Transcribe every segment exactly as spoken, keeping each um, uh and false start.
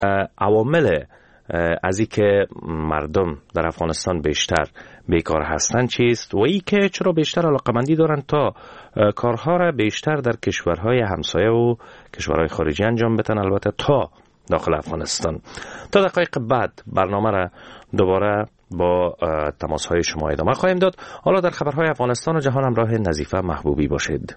عوامل از این که مردم در افغانستان بیشتر بیکار هستند چیست و ای که چرا بیشتر علاقمندی دارند تا کارها را بیشتر در کشورهای همسایه و کشورهای خارجی انجام بدن، البته تا داخل افغانستان. تا دقایق بعد برنامه را دوباره با تماس‌های شما ادامه خواهیم داد. حالا در خبرهای افغانستان و جهان همراه نظیفه محبوبی باشید.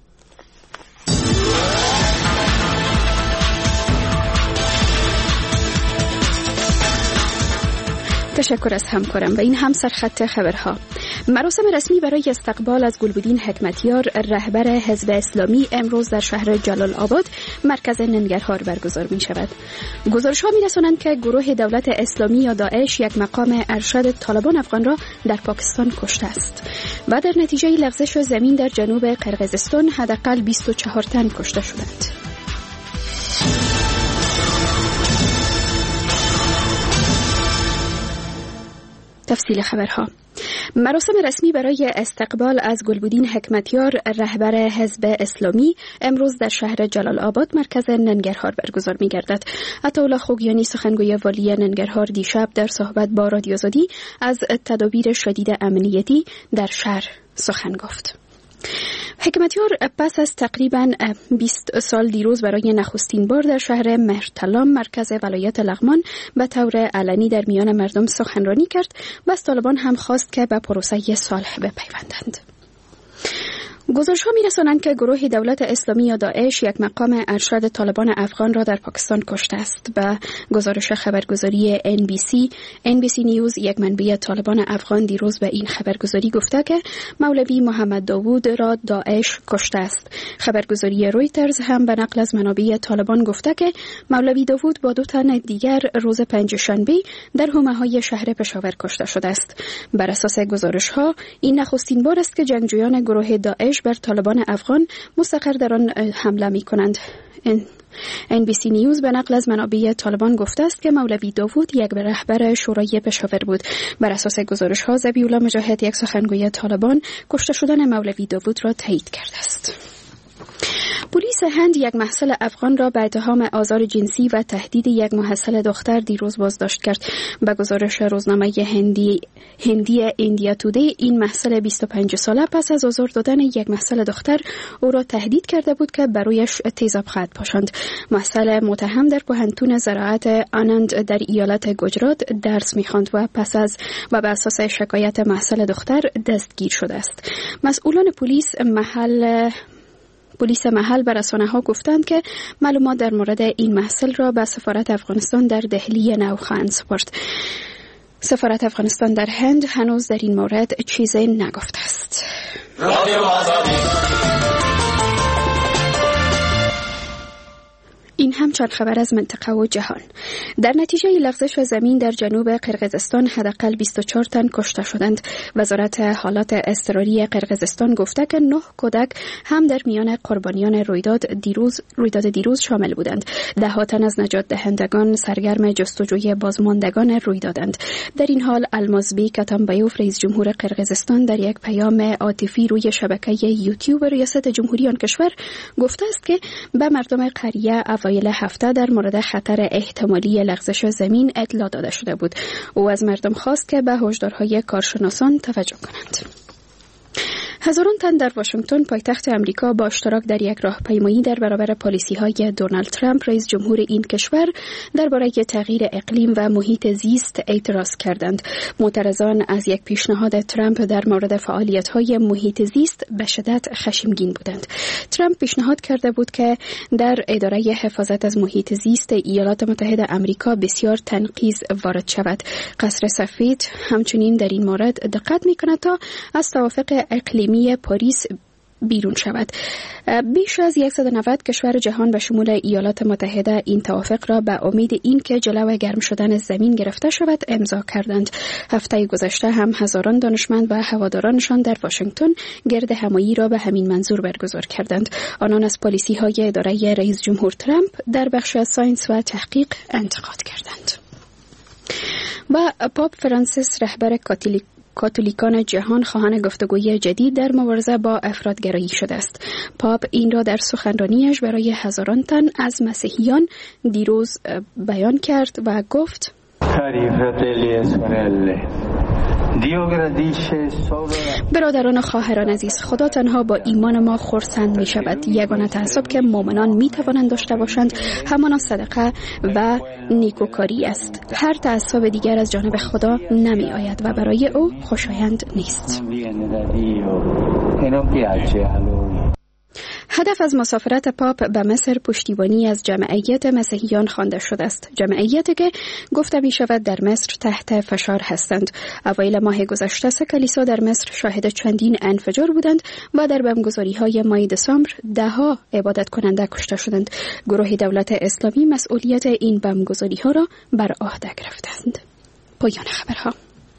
تشکر از همکارم و این هم سرخط خبرها. مراسم رسمی برای استقبال از گلبدین حکمتیار رهبر حزب اسلامی امروز در شهر جلال آباد مرکز ننگرهار برگزار می شود. گزارش ها می رسانند که گروه دولت اسلامی یا داعش یک مقام ارشد طالبان افغان را در پاکستان کشته است و در نتیجه لغزش زمین در جنوب قرقیزستان حداقل بیست و چهار تن کشته شدند. تفصیل خبرها. مراسم رسمی برای استقبال از گلبدین حکمتیار رهبر حزب اسلامی امروز در شهر جلال آباد مرکز ننگرهار برگزار می گردد. عطاالله خوگیانی سخنگوی والی ننگرهار دیشب در صحبت با رادیو آزادی از تدابیر شدید امنیتی در شهر سخن گفت. حکمتیار پس از تقریباً بیست سال دیروز برای نخستین بار در شهر مهرتلام مرکز ولایت لغمان به طور علنی در میان مردم سخنرانی کرد و از طالبان هم خواست که به پروسه صلح بپیوندند. گزارش ها می رسانند که گروه دولت اسلامی یا داعش یک مقام ارشد طالبان افغان را در پاکستان کشته است. به گزارش خبرگزاری ان بی سی ان بی سی نیوز یک منبع طالبان افغان دیروز به این خبرگزاری گفته که مولوی محمد داوود را داعش کشته است. خبرگزاری رویترز هم به نقل از منابع طالبان گفته که مولوی داوود با دو تن دیگر روز پنجشنبه در حومه‌های شهر پشاور کشته شده است. بر اساس گزارش ها این نخستین بار است که جنگجویان گروه داعش بر طالبان افغان مستقر در آن حمله می کنند. ان بی سی نیوز به نقل از منابع طالبان گفته است که مولوی داوود یک رهبر شورای پشاور بود. بر اساس گزارش ها ذبیح الله مجاهد یک سخنگوی طالبان کشته شدن مولوی داوود را تایید کرده است. پلیس هند یک محصل افغان را به اتهام آزار جنسی و تهدید یک محصل دختر دیروز بازداشت کرد. به گزارش روزنامه هندی هندی ایندیا تودی این محصل بیست و پنج ساله پس از آزار دادن یک محصل دختر او را تهدید کرده بود که برایش تیزاب خط پاشاند. محصل متهم در پوهنتون زراعت آنند در ایالت گجرات درس می‌خواند و پس از و بر اساس شکایت محصل دختر دستگیر شده است. مسئولان پلیس محل پلیس محل به رسانه‌ها گفتند که معلومات در مورد این محصل را به سفارت افغانستان در دهلی نوخند سپرد. سفارت افغانستان در هند هنوز در این مورد چیزی نگفته است. این هم چند خبر از منطقه و جهان. در نتیجه لغزش زمین در جنوب قرقیزستان حداقل بیست و چهار تن کشته شدند. وزارت حالات اضطراری قرقیزستان گفته که نه کودک هم در میان قربانیان رویداد دیروز رویداد دیروز شامل بودند. ده ها تن از نجات دهندگان سرگرم جستجوی بازماندگان رویدادند. در این حال المازبیک اتامبایوف رئیس جمهور قرقیزستان در یک پیام عاطفی روی شبکه یوتیوب ریاست جمهوری آن کشور گفته است که به مردم قریه اوایل هفته در مورد خطر احتمالی لغزش زمین اطلاع داده شده بود. او از مردم خواست که به هشدارهای کارشناسان توجه کنند. هزاران تن در واشنگتن پایتخت امریکا با اشتراک در یک راهپیمایی در برابر پالیسی‌های دونالد ترامپ رئیس جمهور این کشور درباره تغییر اقلیم و محیط زیست اعتراض کردند. معترضان از یک پیشنهاد ترامپ در مورد فعالیت‌های محیط زیست به شدت خشمگین بودند. ترامپ پیشنهاد کرده بود که در اداره حفاظت از محیط زیست ایالات متحده آمریکا بسیار تنقیض وارد شود. قصر سفید همچنین در این مورد دقت می‌کند تا از توافق اقلیمی پاریس بیرون شود. بیش از صد و نود کشور جهان به شمول ایالات متحده این توافق را به امید این که جلو گرم شدن زمین گرفته شود امضا کردند. هفته گذشته هم هزاران دانشمند و هوادارانشان در واشنگتن گرد همایی را به همین منظور برگزار کردند. آنان از پالیسی‌های اداره رئیس جمهور ترامپ در بخش ساینس و تحقیق انتقاد کردند. و پاپ فرانسیس رهبر کاتولیک کاتولیکان جهان خواهان گفتگوی جدید در مبارزه با افراطگرایی شده است. پاپ این را در سخنرانیش برای هزاران تن از مسیحیان دیروز بیان کرد و گفت: برادران و خواهران عزیز، خدا تنها با ایمان ما خرسند می شود. یگانه تعصب که مؤمنان می توانند داشته باشند همان صدقه و نیکوکاری است. هر تعصب دیگر از جانب خدا نمی آید و برای او خوشایند نیست. هدف از مسافرت پاپ به مصر پشتیبانی از جمعیت مسیحیان خوانده شده است. جمعیتی که گفته می شود در مصر تحت فشار هستند. اوایل ماه گذشته سه کلیسا در مصر شاهد چندین انفجار بودند و در بمبگذاری های ماه دسامبر ده ها عبادت کننده کشته شدند. گروه دولت اسلامی مسئولیت این بمبگذاری ها را بر عهده گرفتند. پایان خبرها.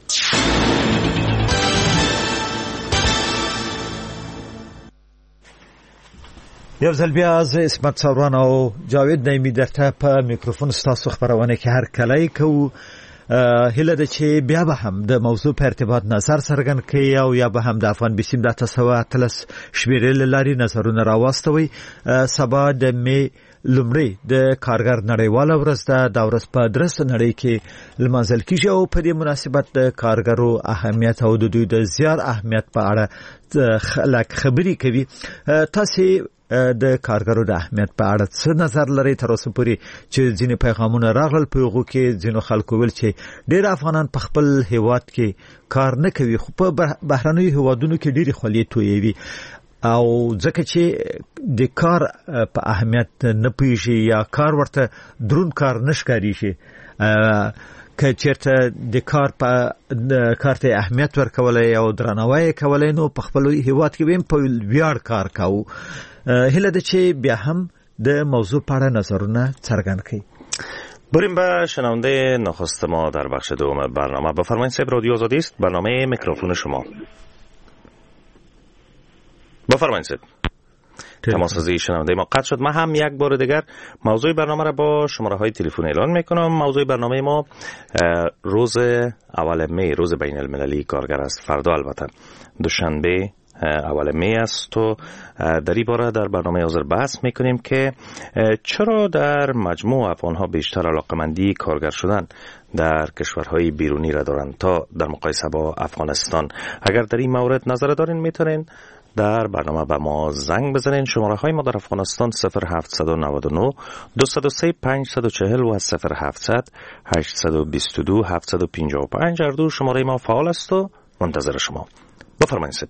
یو ځل بیا از اسمت سوران او جاوید نعیمی درته په میکروفون ستاسو خبرونه کې هر کله کوو. هله ده چې بیا به هم د موضوع په ارتباط نظر څرګند کړئ او یا به هم د افغان بیسیم د اته سوه اتلس شمېرې له لارې نظرونه راواستوئ. سبا د مې لومړی د کارګر نړیواله ورځ ده. دا ورځ په درسته نړۍ کې لمانځل کیږي او په دې مناسبت د کارګرو اهمیت او د دوی د زیار اهمیت په اړه خلک خبرې کوي. تاسو د کارګرو د اهمیت په اړه څه نظر لرئ؟ تر اوسه پورې چې ځینې پیغامونه راغلل په هغو کې ځینو خلکو ویل چې ډېر افغانان په خپل هیواد کې کار نه کوي خو په بهرنیو هیوادونو کې ډېرې خولې تویوي او ځکه چې د کار په اهمیت نه پوهېږي یا کار ورته دروند کار نه ښکارېږي. که چېرته د کار په کار ته اهمیت ورکولی او درناوی یې کولی نو په خپل هیواد کې به هم په ویاړ کار کوو. هله ده چې بیا هم د موضوع په اړه نظرونه څرګند کړي. بریم به شنونده نخست ما در بخش دوم برنامه. بفرمایید صاحب، رادیو آزادی است، برنامه میکروفون شما. بفرمایید صاحب. تماس‌رسانی شنونده ما قطع شد. من هم یک بار دیگر موضوع برنامه را با شماره های تلفن اعلان میکنم. موضوع برنامه ما روز اول می، روز بین المللی کارگر است. فردا البته دوشنبه اول می است و در این باره در برنامه حاضر بحث میکنیم که چرا در مجموع افغانها بیشتر علاقمندی کارگر شدن در کشورهای بیرونی را دارند تا در مقایسه با افغانستان. اگر در این مورد نظر دارین میتونین در برنامه به ما زنگ بزنین. شماره های ما در افغانستان صفر هفت نه نه دو صفر سه پنج چهار صفر و صفر هفتصد هشتصد و بیست و دو هفتصد و پنجاه و پنج. هر دو شماره ما فعال است و منتظر شما. بفرمایید.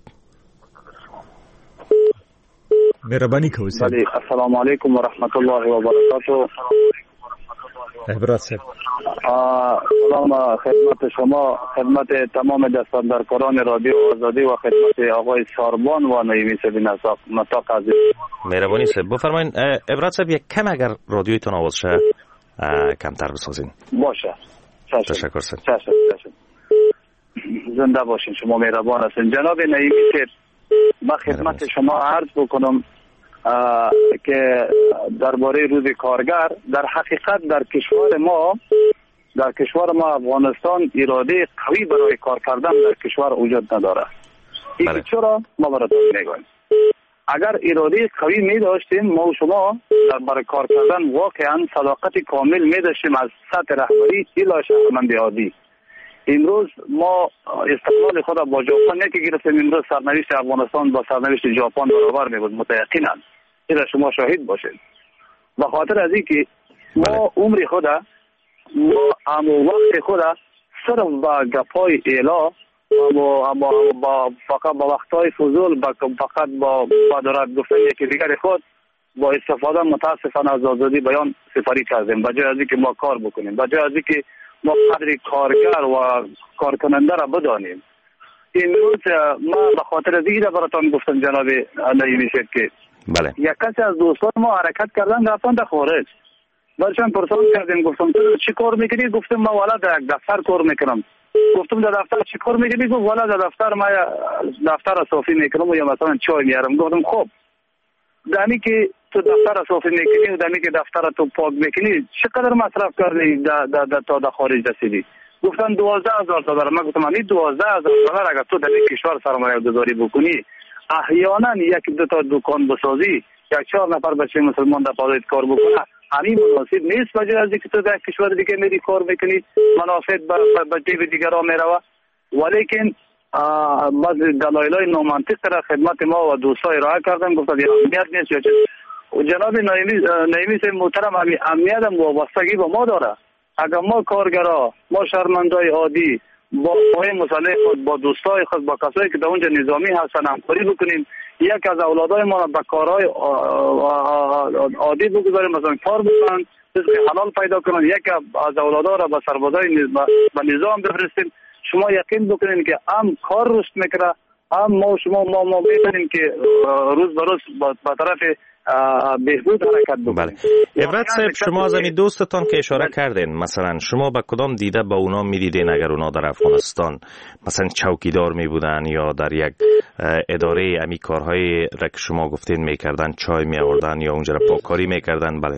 مهربانی کوئ. السلام علیکم و رحمت الله و برکاته. عبرت صاحب. سلام خدمت شما، خدمت تمام دستاندرکاران رادیو آزادی و خدمت آقای ساربان و نعیمی صاحب نطاق عزیز. مهربانی صاحب. بفرمایید عبرت صاحب یک کم اگر رادیویتون آواز شه کمتر بسازین. باشه. تشکر صاحب. زنده باشین، شما مهربان هستین. جناب نعیمی صاحب، من خدمت شما عرض بکنم که درباره روز کارگر، در حقیقت در کشور ما در کشور ما افغانستان اراده قوی برای کار کردن در کشور وجود نداره. این چرا؟ ما براتون میگم. اگر اراده قوی می داشتیم ما و شما در برای کار کردن واقعا صداقت کامل می داشتیم از سطح رهبری الی شهروند عادی. امروز ما استقلال خود با ژاپن یکی گرفتیم. امروز سرنوشت افغانستان با سرنوشت ژاپن برابر می بود متأکداً. این شما شاهد باشید. به خاطر از اینکه ما عمر خود ما هم وقت خود صرف با گپای اعلا با با فقط با وقتای فضول فقط با با دارد گفتن یکی دیگر خود با استفاده متاسفانه از آزادی بیان سپری کردیم. بجای از اینکه ما کار بکنیم، بجای از اینکه ما قدر کارگر و کارکننده را بدانیم. امروز ما به خاطر از اینکه براتون گفتم جناب نعیمی صاحب که بله یک کسی از دوستان ما حرکت کردن رفتن در خارج. برشان پرسان کردیم، گفتم تو چی کار میکنی؟ گفتم ما والا در دفتر کار میکنم. گفتم در دفتر چی کار میکنی؟ گفت والا در دفتر ما دفتر صافی میکنم و یا مثلا چای میارم. گفتم خب دمی که تو دفتر صافی میکنی و دمی که دفتر تو پاک میکنی چقدر مصرف کردی تا در خارج رسیدی؟ گفتن دوازده هزار دلار. من گفتم این دوازده هزار دلار اگر تو در این کشور سرمایه گذاری بکنی، احیانا یک دو تا دکان بسازی، یک چهار نفر بچه مسلمان در پایت کار بکنه، همین مناسب نیست بجای از اینکه تو در کشور دیگه میری کار میکنی، منافع به جیب دیگرها میروه. ولیکن بعض دلایل‌های نامنطقی را خدمت ما و دوستای ارائه کردن، گفتن امنیت نیست یا چه. جناب نعیمی نعیمی سے محترم، امنیت هم وابستگی به ما داره. اگر ما کارگرا، ما شهروندای عادی با قوای مسلح خود، با دوستای خود، با کسایی که در اونجا نظامی هستن همکاری بکنیم، یک از اولادای ما به کارهای عادی بگذاریم، مثلا کار بکنن، رزق حلال پیدا کنن، یک از اولادها را به سربازای به نظام بفرستیم. شما یقین بکنین که هم کار رشد میکنه، هم ما شما ما ما می‌بینیم که روز به روز به طرف بهبود حرکت بکنیم. بله. عبرت صاحب، شما از این دوستتان که اشاره کردین، مثلا شما به کدام دیده با اونا میدیدین اگر اونا در افغانستان مثلا چوکیدار می بودن یا در یک اداره امی کارهای را که شما گفتین میکردن، چای می آوردن یا اونجا پاککاری میکردن؟ بله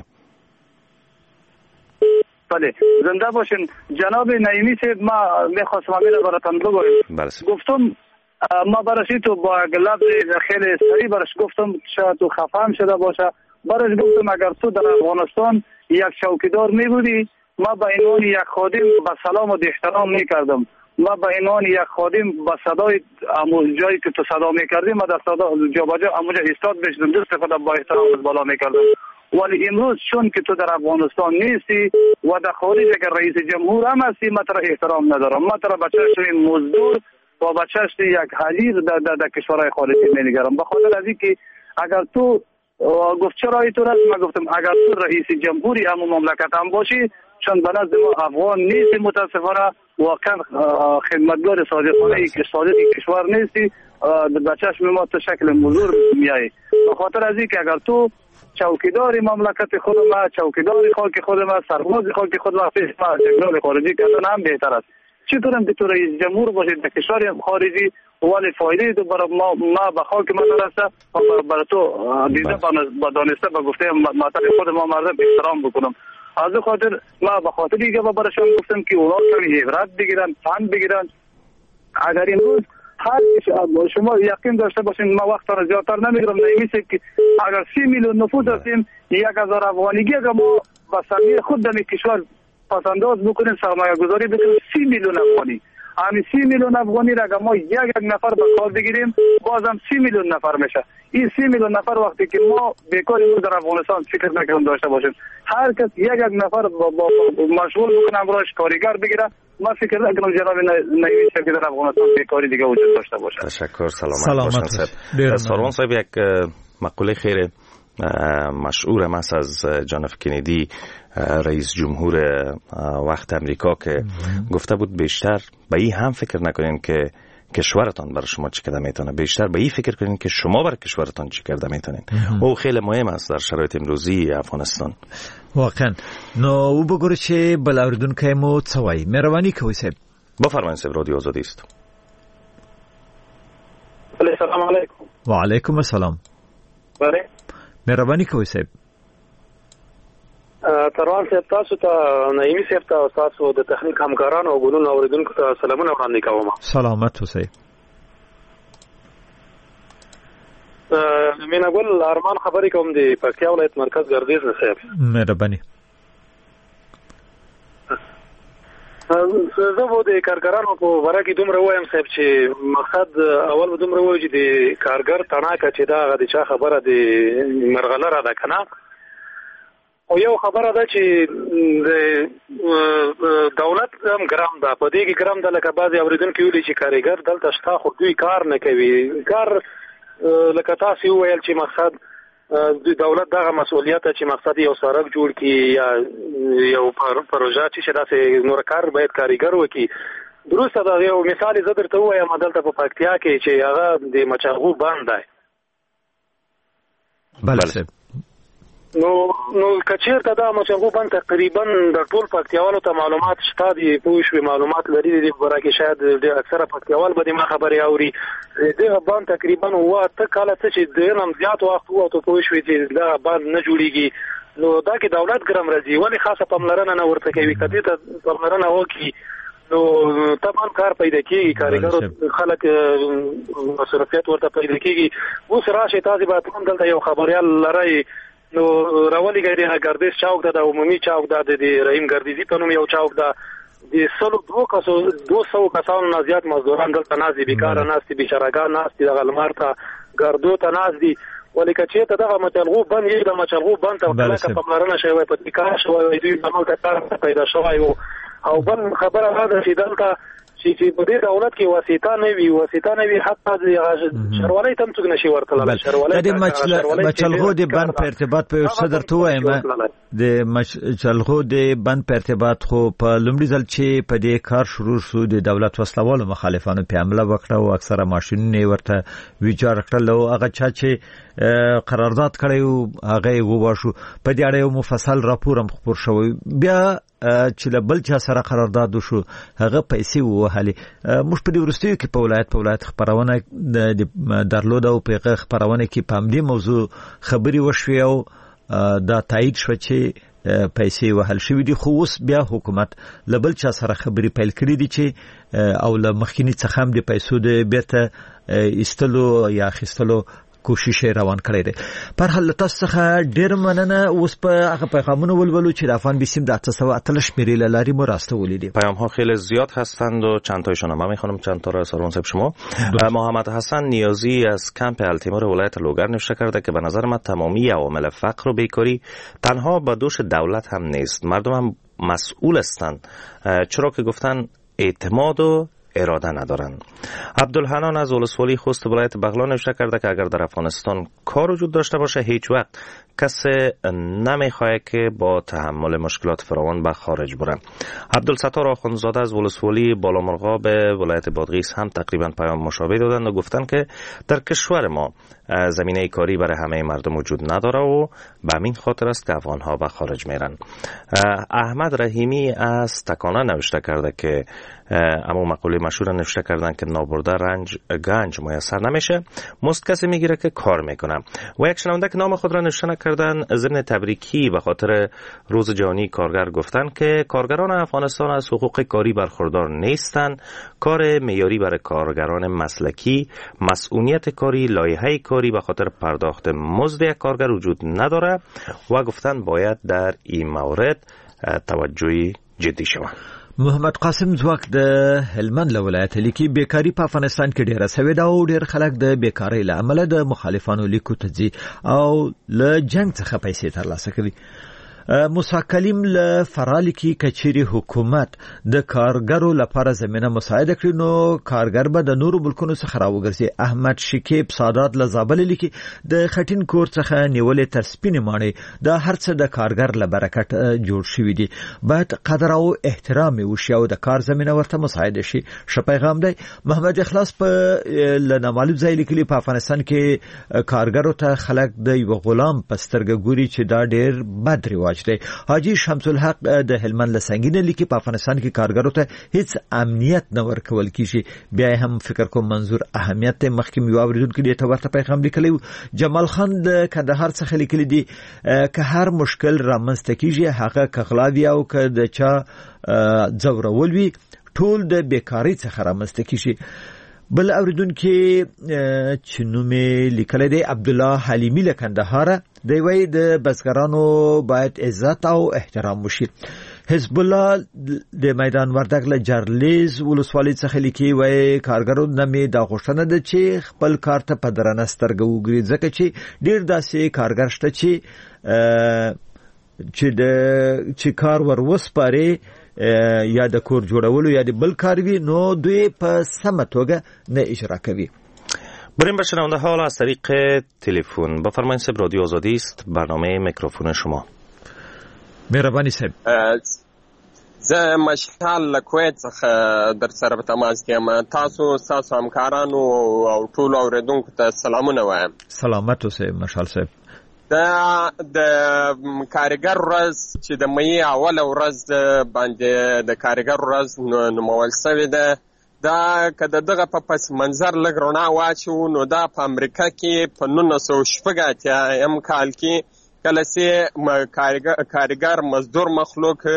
بله، زنده باشین. جناب نعیمی صاحب، ما میخواستم همین را براتون بگویم. گفتم ما برش تو با لفظ خیلی سریع برش گفتم، شاید تو خفه شده باشه، برش گفتم اگر تو در افغانستان یک چوکیدار می بودی، ما به عنوان یک خادم به سلام و احترام می کردم. ما به عنوان یک خادم به صدای جایی که تو صدا می کردی، ما در صدا جا با جا اموجا ایستاد بشدم، دست خودم با احترام بالا می کردم. ولی امروز چون که تو در افغانستان نیستی و در خارج اگر رئیس جمهور هم هستی، ما ترا احترام ندارم. ما ترا بچه شوی مزدور با بچه‌اش یک حلیق در در, در کشورهای خارجی می‌نگرم. به خاطر از اینکه اگر تو گفت چرا اینطور است، من گفتم اگر تو رئیس جمهوری هم مملکت هم باشی، چون به نظر ما افغان نیستی، متاسفانه واقعا خدمتگار صادقانه ای که صادق کشور نیستی، بچه‌اش ما تو شکل مزدور میایی. به خاطر از اینکه اگر تو چوکیدار مملکت خود ما، چوکیدار خاک خود ما، سرباز خاک خود ما، پیش ما جنگال خارجی کردن هم بهتر است. چطور هم که تو رئیس جمهور باشید در کشوری خارجی، ولی فایده تو برای ما ما به خاک ما نرسته و برای تو دیده با دانسته با گفته مطلب خود ما مردم احترام بکنم. از خاطر ما به خاطر دیگه با برایشان گفتم که اونا کمی عبرت بگیرن، پند بگیرن. اگر امروز هر شما یقین داشته باشین، ما وقت را زیادتر نمیگیرم، نمیشه که اگر سی میلیون نفوس هستیم، یک هزار افغانیگی اگر ما با سمیه خود در کشور پسنداز بکنیم، سرمایه گذاری بکنیم، سی میلیون افغانی، همین سی میلیون افغانی را اگر ما یک یک نفر به کار بگیریم، بازم سی میلیون نفر میشه. این سی میلیون نفر وقتی که ما بیکار امروز در افغانستان فکر نکنیم داشته باشیم، هر کس یک یک نفر با, با, با مشغول بکنه، امروز کارگر بگیره، ما فکر نکنم جناب نعیمی صاحب که در افغانستان بیکاری دیگه وجود داشته باشه. تشکر. سلامت باشین. سروان صاحب، یک مقوله خیره مشهور هم است از جان اف کندی، رئیس جمهور وقت امریکا، که گفته بود بیشتر به این هم فکر نکنین که کشورتان برای شما چی کرده میتونه، بیشتر به این فکر کنین که شما برای کشورتان چی کرده میتونین. او خیلی مهم است در شرایط امروزی افغانستان. واقعا. نو او بگوره چه بلاوردون که مو چوایی مهربانی کوي صاحب. بفرمایید صاحب، رادیو آزادی است. السلام علیکم. و علیکم السلام. بله. مهربانی کوي صاحب. تروان صاحب، تاسو ته نعیمی صاحب ته تاسو د تخنیک همکارانو او ګلونو اوریدونکو ته سلامونه وړاندې کوم. سلامت اوسئ. مینا ګل ارمان خبرې کوم د پکتیا ولایت مرکز ګردیز نه صاحب. مهرباني. زه به د کارګرانو په باره کې دومره وایم صاحب چې مقصد اول به دومره وایو چې د کارګر تڼاکه چې دا هغه د چا خبره د مرغلره ده که نه، او یو خبره ده چې د دولت هم ګرام ده، په دې کې ګرام ده لکه بعضې اورېدونکي ویلي چې کارګر دلته شته خو دوی کار نه کوي. کار لکه تاسې وویل چې مقصد د دولت دغه مسؤلیت چې مقصد یو سړک جوړ کړي یا یو پروژه چې داسې نور کار باید کارګر وکړي. درسته ده. یو مثال زه درته ووایم، دلته په پکتیا کې چې هغه د مچاغو بند دی. بله صاحب. نو نو کچیرته دا مچاغو بند تقریبا د ټول پکتیاوالو ته معلومات شته دي، پوه شوې معلومات لري دي، برا کې شاید د اکثره پکتیاوال به د ما خبرې اوري. دغه بند تقریبا اوه اته کاله څه چې د نم زیات وخت وو، پوه شوې چې دغه بند نه جوړیږي. نو دا کې دولت ګرم راځي، ولې خاصه پاملرنه نه ورته کوي؟ کدی ته پاملرنه وکړي نو تمام کار پیدا کیږي، کارګرو خلک مصرفیت ورته پیدا کیږي. اوس راشي تاسو به کوم دلته یو خبريال لري نو راولي ګرځي نه ګردیز چوک ده، د عمومي چوک ده، د رحیم ګردیزي په نوم یو چوک ده. د سلو دوه کسو دوه سو کسانو نه زیات مزدوران دلته ناز دي، بیکاره ناز دي، بیچارهګان ناز دي، د غلمار ته ګردو ته ناز دي. ولې که چېرته دغه مچلغو بند یې د مچلغو بند ته کلکه پاملرنه شوې وای، په کار شوی دوی په عمل کار پیدا شوی وو. او بل خبره دا ده چې دلته چې په دې دولت کې واسطه نه وي، واسطه نه وي، حتی د شرولۍ ته هم څوک نشي ورتللی. شرولۍ د مچلغو د بند په ارتباط په څه درته وایم، د مچلغو د بند په ارتباط خو په لومړي ځل چې په دې کار شروع شو د دولت وسلوالو مخالفانو په حمله وکړه او اکثره ماشینونه ورته ویجاړ کړل او هغه چا چې قرارداد کړی هغه وواشو. په دې اړه یو مفصل راپور هم خپور شوی. بیا چې له بل چا سره قرارداد وشو هغه پیسې ووهلې. موږ په دې وروستیو کې په ولایت په ولایت خبرونه درلوده او په هغه خبرونه کې په همدې موضوع خبرې وشوې او دا تایید شو چې پیسې وهل شوې دي. خو اوس بیا حکومت له بل چا سره خبرې پیل کړې دي چې او له مخکینی څخه هم د پیسو د بیرته ایستلو یا اخیستلو کوشش روان کړی دی. پر حال تاسو څخه ډیر مننه. اوس په هغه پیغامونه ولولو چې د افغان بیسیم د هشتصد و هفتاد شمیره لاری ما راستولی دی. پیام ها خیلی زیاد هستند و چند تایشون هم میخوام چند تا را سالون صاحب شما. محمد حسن نیازی از کمپ التیمور ولایت لوگر نوشته کرده که به نظر من تمامی عوامل فقر و بیکاری تنها به دوش دولت هم نیست، مردم هم مسئول هستند، چرا که گفتن اعتماد و اراده ندارن. عبدالحنان از ولسوالی خوست ولایت بغلان نوشته کرده که اگر در افغانستان کار وجود داشته باشه هیچ وقت کسی نمیخواد که با تحمل مشکلات فراوان به خارج بره. عبدالستار آخوندزاده از ولسوالی بالامرغاب ولایت بادغیس هم تقریبا پیام مشابه دادن و گفتن که در کشور ما زمینه کاری برای همه مردم وجود نداره و به همین خاطر است که افغانها به خارج میرن. احمد رحیمی از تکانه نوشته کرده که اما مقوله مشهور نوشته کردن که نابرده رنج گنج میسر نمیشه، مست کسی میگیره که کار میکنه. و یک شنونده که نام خود را نوشته نکردن ضمن تبریکی به خاطر روز جهانی کارگر گفتن که کارگران افغانستان از حقوق کاری برخوردار نیستند، کار معیاری برای کارگران مسلکی، مسئولیت کاری، لایحه کاری به خاطر پرداخت مزد یک کارگر وجود نداره و گفتن باید در این مورد توجهی جدی شود. محمد قاسم ځواک د هلمند له ولایت لیکي بیکاری په افغانستان کې ډیره سوي ده او ډیر خلک د بیکاری له امله د مخالفانو لیکو ته ځي او له جنگ څخه پیسې ترلاسه کوي. موسی کلیم له فرال کې کچېری حکومت د کارګرو لپاره زمينه مساعده کړي نو کارګر به د نورو ملکونو څخه راوګرځي. احمد شکیب سادات له زابل لیکي د خټین کور څخه نیولې تر سپینې ماڼۍ د هر څه د کارګر له برکت جوړ شوی دي، باید قدر او احترام وشي او د کار زمينه ورته مساعده شي. ش پیغام دی. محمد اخلاص په لنامعلوم ځای لیکلي په افغانستان کې کارګرو ته خلک د یو غلام پسترګ ګوري چې دا ډیر بد رواج دی. حاجی شمس الحق د هلمند لسنګینه لیکي په افغانستان کې کارګرو ته هیڅ امنیت نه ورکول کیږي. بیا هم فکر کوم منظور اهمیت مخکې یو اوریدونکو دې ته ورته پیغام لیکلی. جمال خان د کندهار څخه لیکلی دی که هر مشکل رامنځته کیږي هغه کغلاوی او که د چا ځورول وي ټول د بیکاری څخه رامنځته کیږي. بل اوریدونکو چې نومې لیکلی دی عبد الله حلیمی له کندهار دی، وایي د بزګرانو باید عزت او احترام وشي. حزب الله د میدان وردګ له جرلیز ولسوالۍ څخه لیکي، وایي کارګرو نه مې دا غوښتنه ده چې خپل کار ته په درنه سترګه وګوري، ځکه چې ډیر داسې کارګر شته چې چې د چې کار ور وسپاري یا د کور جوړولو یا د بل کار وی نو دوی په سمه توګه نه اجرا کوي. بریم به شنونده حال از طریق تلفن. بفرمایید صاحب، رادیو آزادی است، برنامه میکروفون شما. مهرباني صاحب. زه مشال له کویت څخه در سره په تماس کې یم. تاسو تاسو همکارانو او ټول اوریدونکو ته سلامونه وایم. سلامت اوسئ مشال صاحب. د د کارګر ورځ چې د مې اوله ورځ باندې د کارګر ورځ نومول شوې ده، دا که د دغه په پس منظر لږ رڼا واچو نو دا په امریکا کې په نولس سوه شپږ اتیا کال کې کله چې کارګر مزدور مخلوق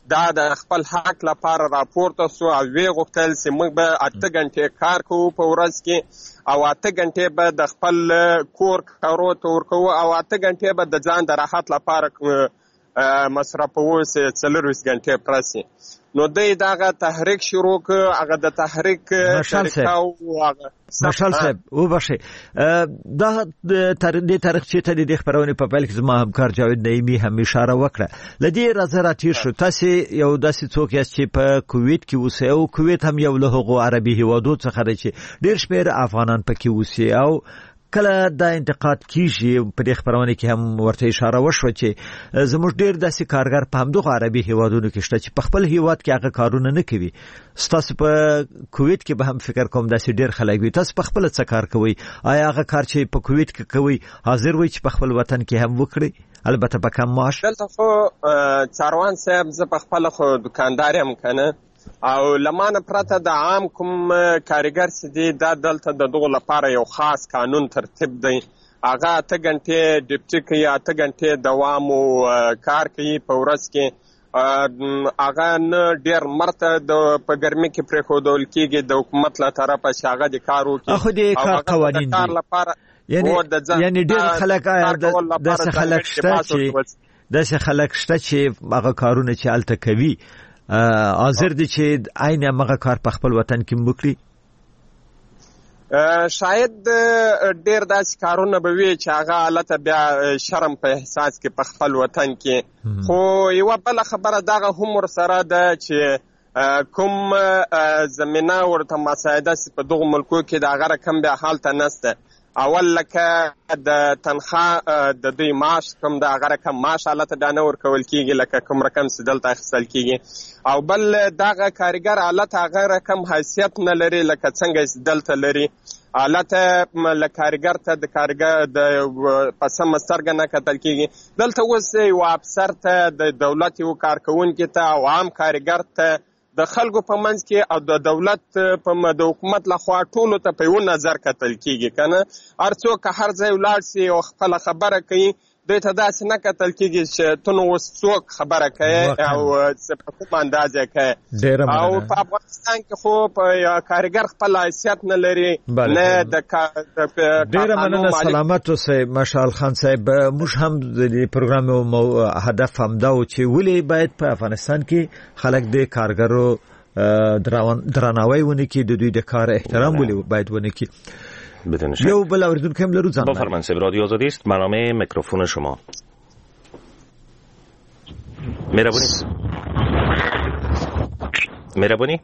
دا د خپل حق لپاره راپورته سو او وی غوښتل چې موږ به اته غنټې کار کوو په ورځ کې او اته غنټې به د خپل کور کارو ته ورکوو او اته غنټې به د ځان د راحت لپاره مصرفوو چې څلورویشت غنټې پرسي. نو دوی دغه تحریک شروع کړ. هغه د تحریک طریقه او هغه مشال صاحب وبخښئ دا د تاریخ چې ته د خبرونې په پیل کې زما همکار جاوید نعیمي هم اشاره وکړه. لدې راځه راتیر شو تاسو یو داسې څوک یاست چې په کویت کې اوسئ او کویت هم یو له هغو عربي هیوادو څخه دی چې ډېر شمېر افغانان پکې اوسي او کله دا انتقاد کیږي په دې خبرونه کې هم ورته اشاره وشوه چې زموږ ډېر داسې کارګر په همدغه عربي هیوادونو کې شته چې په خپل هیواد کې هغه کارونه نه کوي. ستاسو په کویت کې به هم فکر کوم داسې ډېر خلک وي. تاسو په خپل څه کار کوئ؟ آیا هغه کار چې په کویت کې کوئ حاضر وي چې په خپل وطن کې هم وکړي، البته په کم معاش؟ دلته خو څاروان صاحب زه په خپل خو دکاندار یم کنه او لمانه پرته د عام کوم کارګر چې دی دا دلته د دغه لپاره یو خاص قانون ترتیب دی. هغه اته غنټې ډیوټي کوي، اته غنټې دوام او کار کوي په ورځ کې. هغه نه ډېر مرته د په ګرمۍ کې پرېښودل کېږي د حکومت له طرفه چې هغه د کار وکړي. خو دې کار قوانین دي یعنی یعنی ډېر خلک داسې خلک شته چې داسې خلک شته چې هغه کارونه چې هلته کوي حاضر دي چې عین هغه کار په خپل وطن کې وکړي. شاید ډېر داسې کارونه به وي چې هغه حالته بیا شرم په احساس کې په خپل وطن کې. خو یوه بله خبره دغه هم ورسره ده چې کوم زمینه ورته مساعده په دغو ملکو کې د هغه رقم بیا هلته نسته. اول لکه د تنخواه د دوی معاش کوم د هغه رقم معاش حالته بیا نه ورکول کېږي لکه کوم رقم چې دلته اخیستل کېږي. او بل دغه کارګر حالت هغه رقم حیثیت نه لري لکه څنګه چې دلته لري. حالته له کارګر ته د کارګر د په سمه سترګه نه کتل کېږي. دلته اوس یو افسر ته د دولت یو کارکوونکي ته او عام کارګر ته د خلکو په منځ کې او د دولت په د حکومت لخوا ټولو ته په یو نظر کتل کېږي کنه. هر څوک هر ځای ولاړ سي او خپله خبره کوي دوی ته داسې نه کتل کېږي چې ته نو اوس څوک خبره کوي او په کوم اندازه کوي. او په افغانستان کې خو په کارګر خپل حیثیت نه لري نه د ډېره مننه. سلامت اوسئ مشال خان صاحب. موږ هم د پروګرام هدف همدا و چې ولې باید په افغانستان کې خلک د کارګرو درناوی ونه کړي، د دوی د کار احترام ولې باید ونه کړي. یو بل اوریدونکی هم لرو. زن بفرمایید صاحب، رادیو آزادی است، برنامه میکروفون شما. مهربانی مهربانی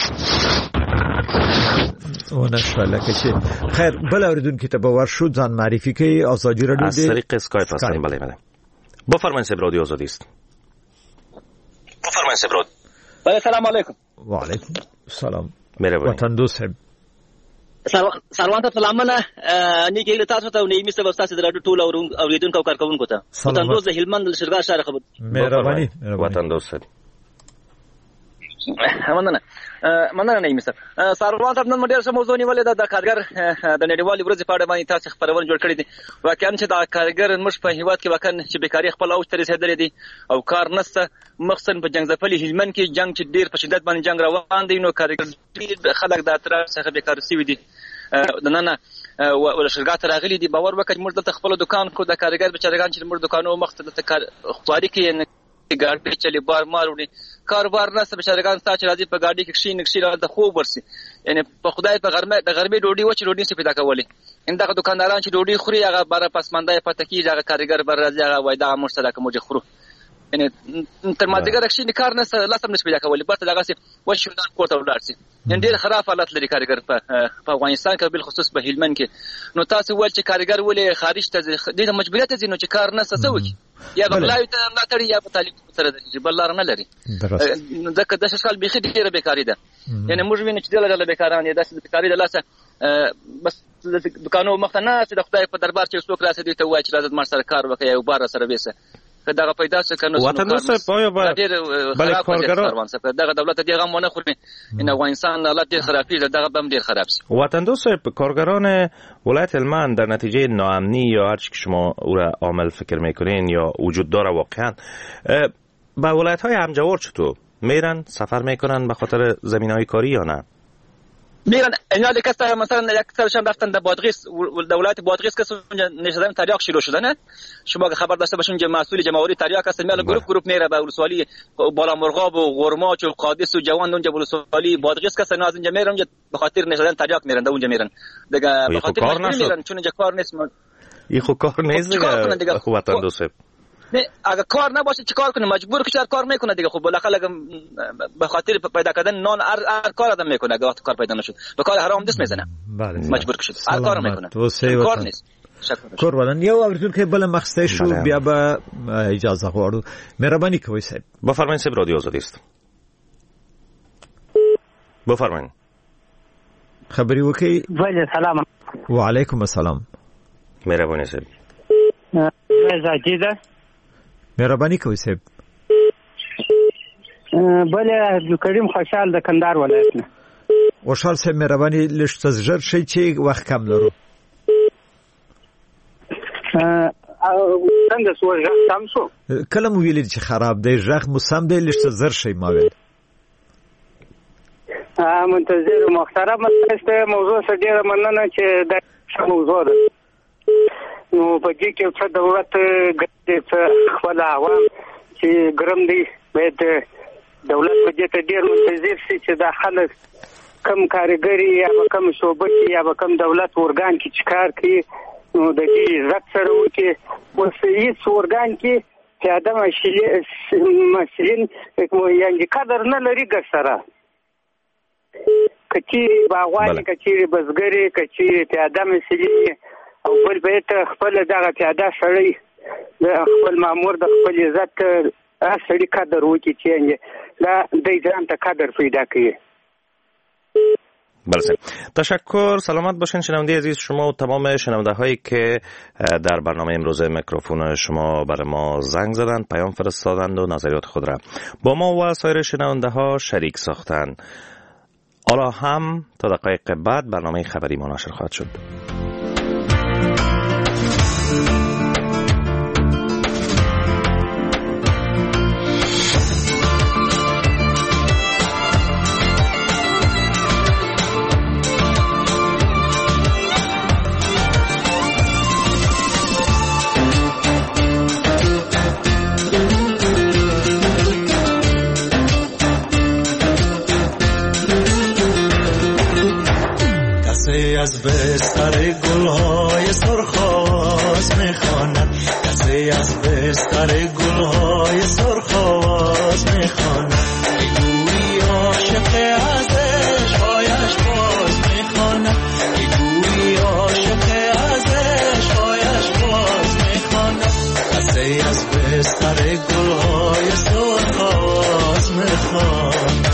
اون شواله که خیر بل اوریدونکی ته باور شد ځان معرفی کوي. آزادی رادیو از طریق اسکایپ هستیم. بله بله بفرمایید صاحب، رادیو آزادی است. بفرمایید صاحب. بله سلام علیکم. و علیکم السلام. مهربانی وطن دوست صاحب. سروان ته سلامونه. نیکی له تاسو ته او نیمه سبب تاسو د راډیو ټول اوریدونکو او کارکونکو ته. وطن دوست هلمند له شرګا شهر خبر. مهرباني وطن دوست. مننه مننه نیمه سر. سروان ته نن مډیر سم موضوع نیولې ده د کارګر د نړیوالې ورځې په اړه باندې تاسو خبرونه جوړ کړی دي. واقعا چې د کارګر مش په هیواد کې واقعا چې بیکاری خپل اوج ته رسیدلې دي او کار نشته، مخصوصا په جنگ ځپلي هلمند کې جنگ چې ډیر په شدت باندې جنگ روان دی. نو کارګر خلک د اعتراض څخه بیکار شوي دي. د نن ول شرکت راغلي دي. باور وکړئ موږ د خپل دکان کو د کارګر بچارهګان چې موږ دکانو مخ ته د خواري کې ګاډي چلی بار مارونی کاروبار نه سم بچارهګان تا چې راځي په ګاډي کې کښین کښین د خوب ورسي. یعنی په خدای په غرمه د غرمې ډوډۍ وچ ډوډۍ څه پیدا کولې. انده دکانداران چې ډوډۍ خوري هغه بار پسمندای پته کیږي هغه کارګر بر راځي هغه وای دا مشترک موږ خورو. یعنی تر مادګر کښین کار نه لاسم نشي پیدا کولې. بس دغه څه وشودان کوته ولاړ سي. یعنی ډیر خراب حالت لري کارګر په افغانستان کې بل خصوص په هلمند کې. نو تاسو ول چې کارګر ولې خارج ته د مجبوریت ځینو چې کار نه سوي یا بغلاوی ته ملاتړي یا په تعلیم سره د بلار نه لري. ځکه د شکل بيخي ډیره بیکاری ده. یعنی موږ وینو چې دغه ډله بیکاران دي. د بیکاری د لاسه بس دکانو مخ نه چې د خدای په دربار چې څوک راځي دوی ته وایي چې راځي مر سره کار وکړي او بار سره وېسه دغه پیدا څه کنه وطن دوست پایا بله کارګران دغه دولت دیگه هم نه خوري. این افغانستان حالت ډیر خرابی ده. دغه بم ډیر خراب شي. وطن دوست کارگران ولایت هلمند در نتیجه ناامنی یا هر چی که شما او را عامل فکر میکنین یا وجود داره واقعا به ولایت های همجوار چطور میرن سفر میکنن به خاطر زمین های کاری یا نه؟ میرن اینا دیگه مثلا یک سرشان رفتن در بادغیس دولت بادغیس که اونجا نشدن تریاق شروع شده نه شما که خبر داشته باشین که مسئول جمهوری تریاق هست میال گروپ گروپ میره به ولسوالی بالا مرغاب و غرماچ و قادس و جوان اونجا ولسوالی بادغیس که سنا از اونجا میرن به خاطر نشدن تریاق میرن اونجا میرن دیگه به خاطر میرن چون اینجا کار نیست این خو کار نیست دیگه خو وطن دوست نه اگه کار نباشه چیکار کنه مجبور کشور کار میکنه دیگه خب بالاخره به خاطر پیدا کردن نان هر هر کار آدم میکنه اگه کار پیدا نشد به کار حرام دست میزنه بله مجبور کشد هر کار میکنه کار نیست قربان یو اوریدون که بل مخسته شو بیا به اجازه غواړو مهرباني کوئ صاحب بفرمایئ صاحب رادیو آزادی است بفرمایئ خبری وکي وعلیکم السلام وعلیکم السلام مهرباني صاحب زاجیده مهرباني کوئ صاحب بل عبدالکریم خوشحال د کندهار ولایت نه خوشحال صاحب مهرباني لږ څه ژر شي چې وخت کم لرو څنګه سو ژغ سم شو کله مو ویل چې خراب دی ژغ مو سم دی لږ څه زر شي ما ویل منتظر محترم است موضوع څه ډیره مننه چې دا موضوع ده نو په دې کې څه دولت ګټه خپل عوام چې ګرم دي باید دولت په دې ته ډیر منتظر شي چې دا خلک کم کارګری یا کم شعبه یا کم دولت ورګان کې چکار کوي نو د دې عزت سره وکړي اوس هیڅ ورګان کې چې ادم مسلین یعنی قدر نه لري ګر سره کچيري باغواني کچيري بزګری کچيري پیاده مسلین او بل بیت خپل دغه پیاده سړی د خپل مامور د خپل عزت اصلي قدر وکړي چې لا د ځان ته قدر پیدا کړي. بله تشکر سلامت باشین شنونده عزیز شما و تمام شنونده هایی که در برنامه امروز میکروفون شما برای ما زنگ زدند پیام فرستادند و نظریات خود را با ما و سایر شنونده ها شریک ساختند. حالا هم تا دقایق بعد برنامه خبری ما نشر خواهد شد. از بستر گلهای سرخاز میخواند کسی از بستر گلهای سرخاز میخواند گویی عاشق از عشقایش باز میخواند گویی عاشق از عشقایش باز میخواند کسی از بستر گلهای سرخاز میخواند.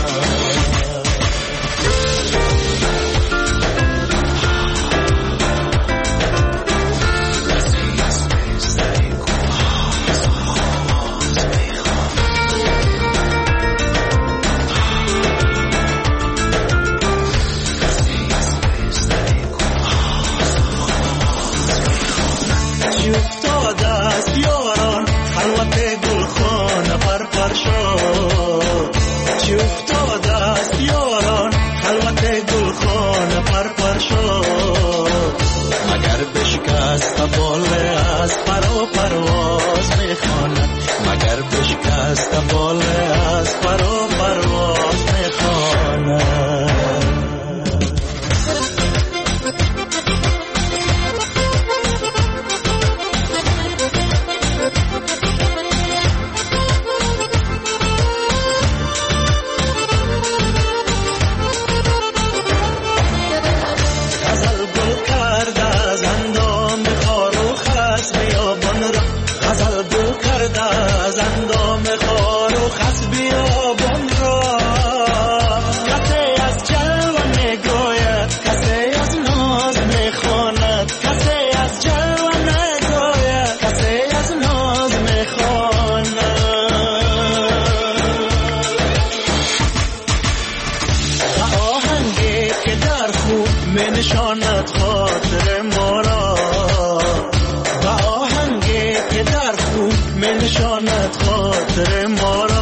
نشانت خاطر ما را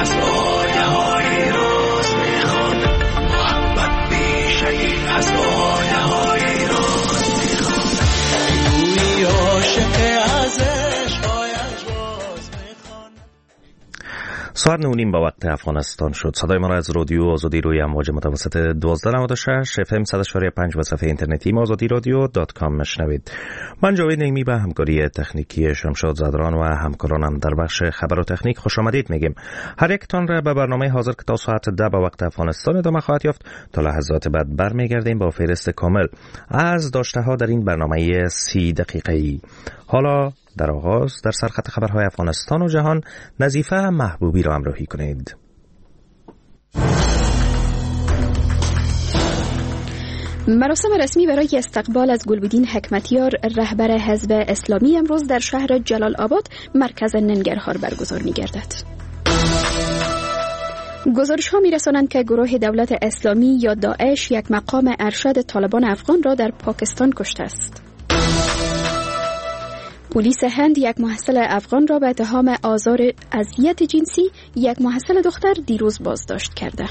از آیه های راز میخوانم، محبت بیشه از آیه های راز میخوانم. گویی عاشق از عشقایش باز میخوانم. ساعت نونیم با وقت افغانستان شد. صدای ما را از رادیو آزادی روی امواج متوسط دوازده نود و شش اف ام صد و شش و پنج و صفحه اینترنتی ما آزادی رادیو دات کام مشنوید. من جاوید نعیمی به همکاری تکنیکی شمشاد زدران و همکارانم در بخش خبر و تکنیک خوش آمدید میگیم. هر یکتان را به برنامه حاضر که تا ساعت ده به وقت افغانستان ادامه خواهد یافت. تا لحظات بعد برمیگردیم با فهرست کامل از داشته ها در این برنامه سی دقیقه‌ای. حالا در آغاز در سرخط خبرهای افغانستان و جهان نظیفه محبوبی را همراهی کنید. مراسم رسمی برای استقبال از گلبدین حکمتیار رهبر حزب اسلامی امروز در شهر جلال آباد مرکز ننگرهار برگزار می گردد. گزارش ها می رسانند که گروه دولت اسلامی یا داعش یک مقام ارشد طالبان افغان را در پاکستان کشته است. پلیس هند یک محصل افغان را به اتهام آزار اذیت جنسی یک محصل دختر دیروز بازداشت کرده.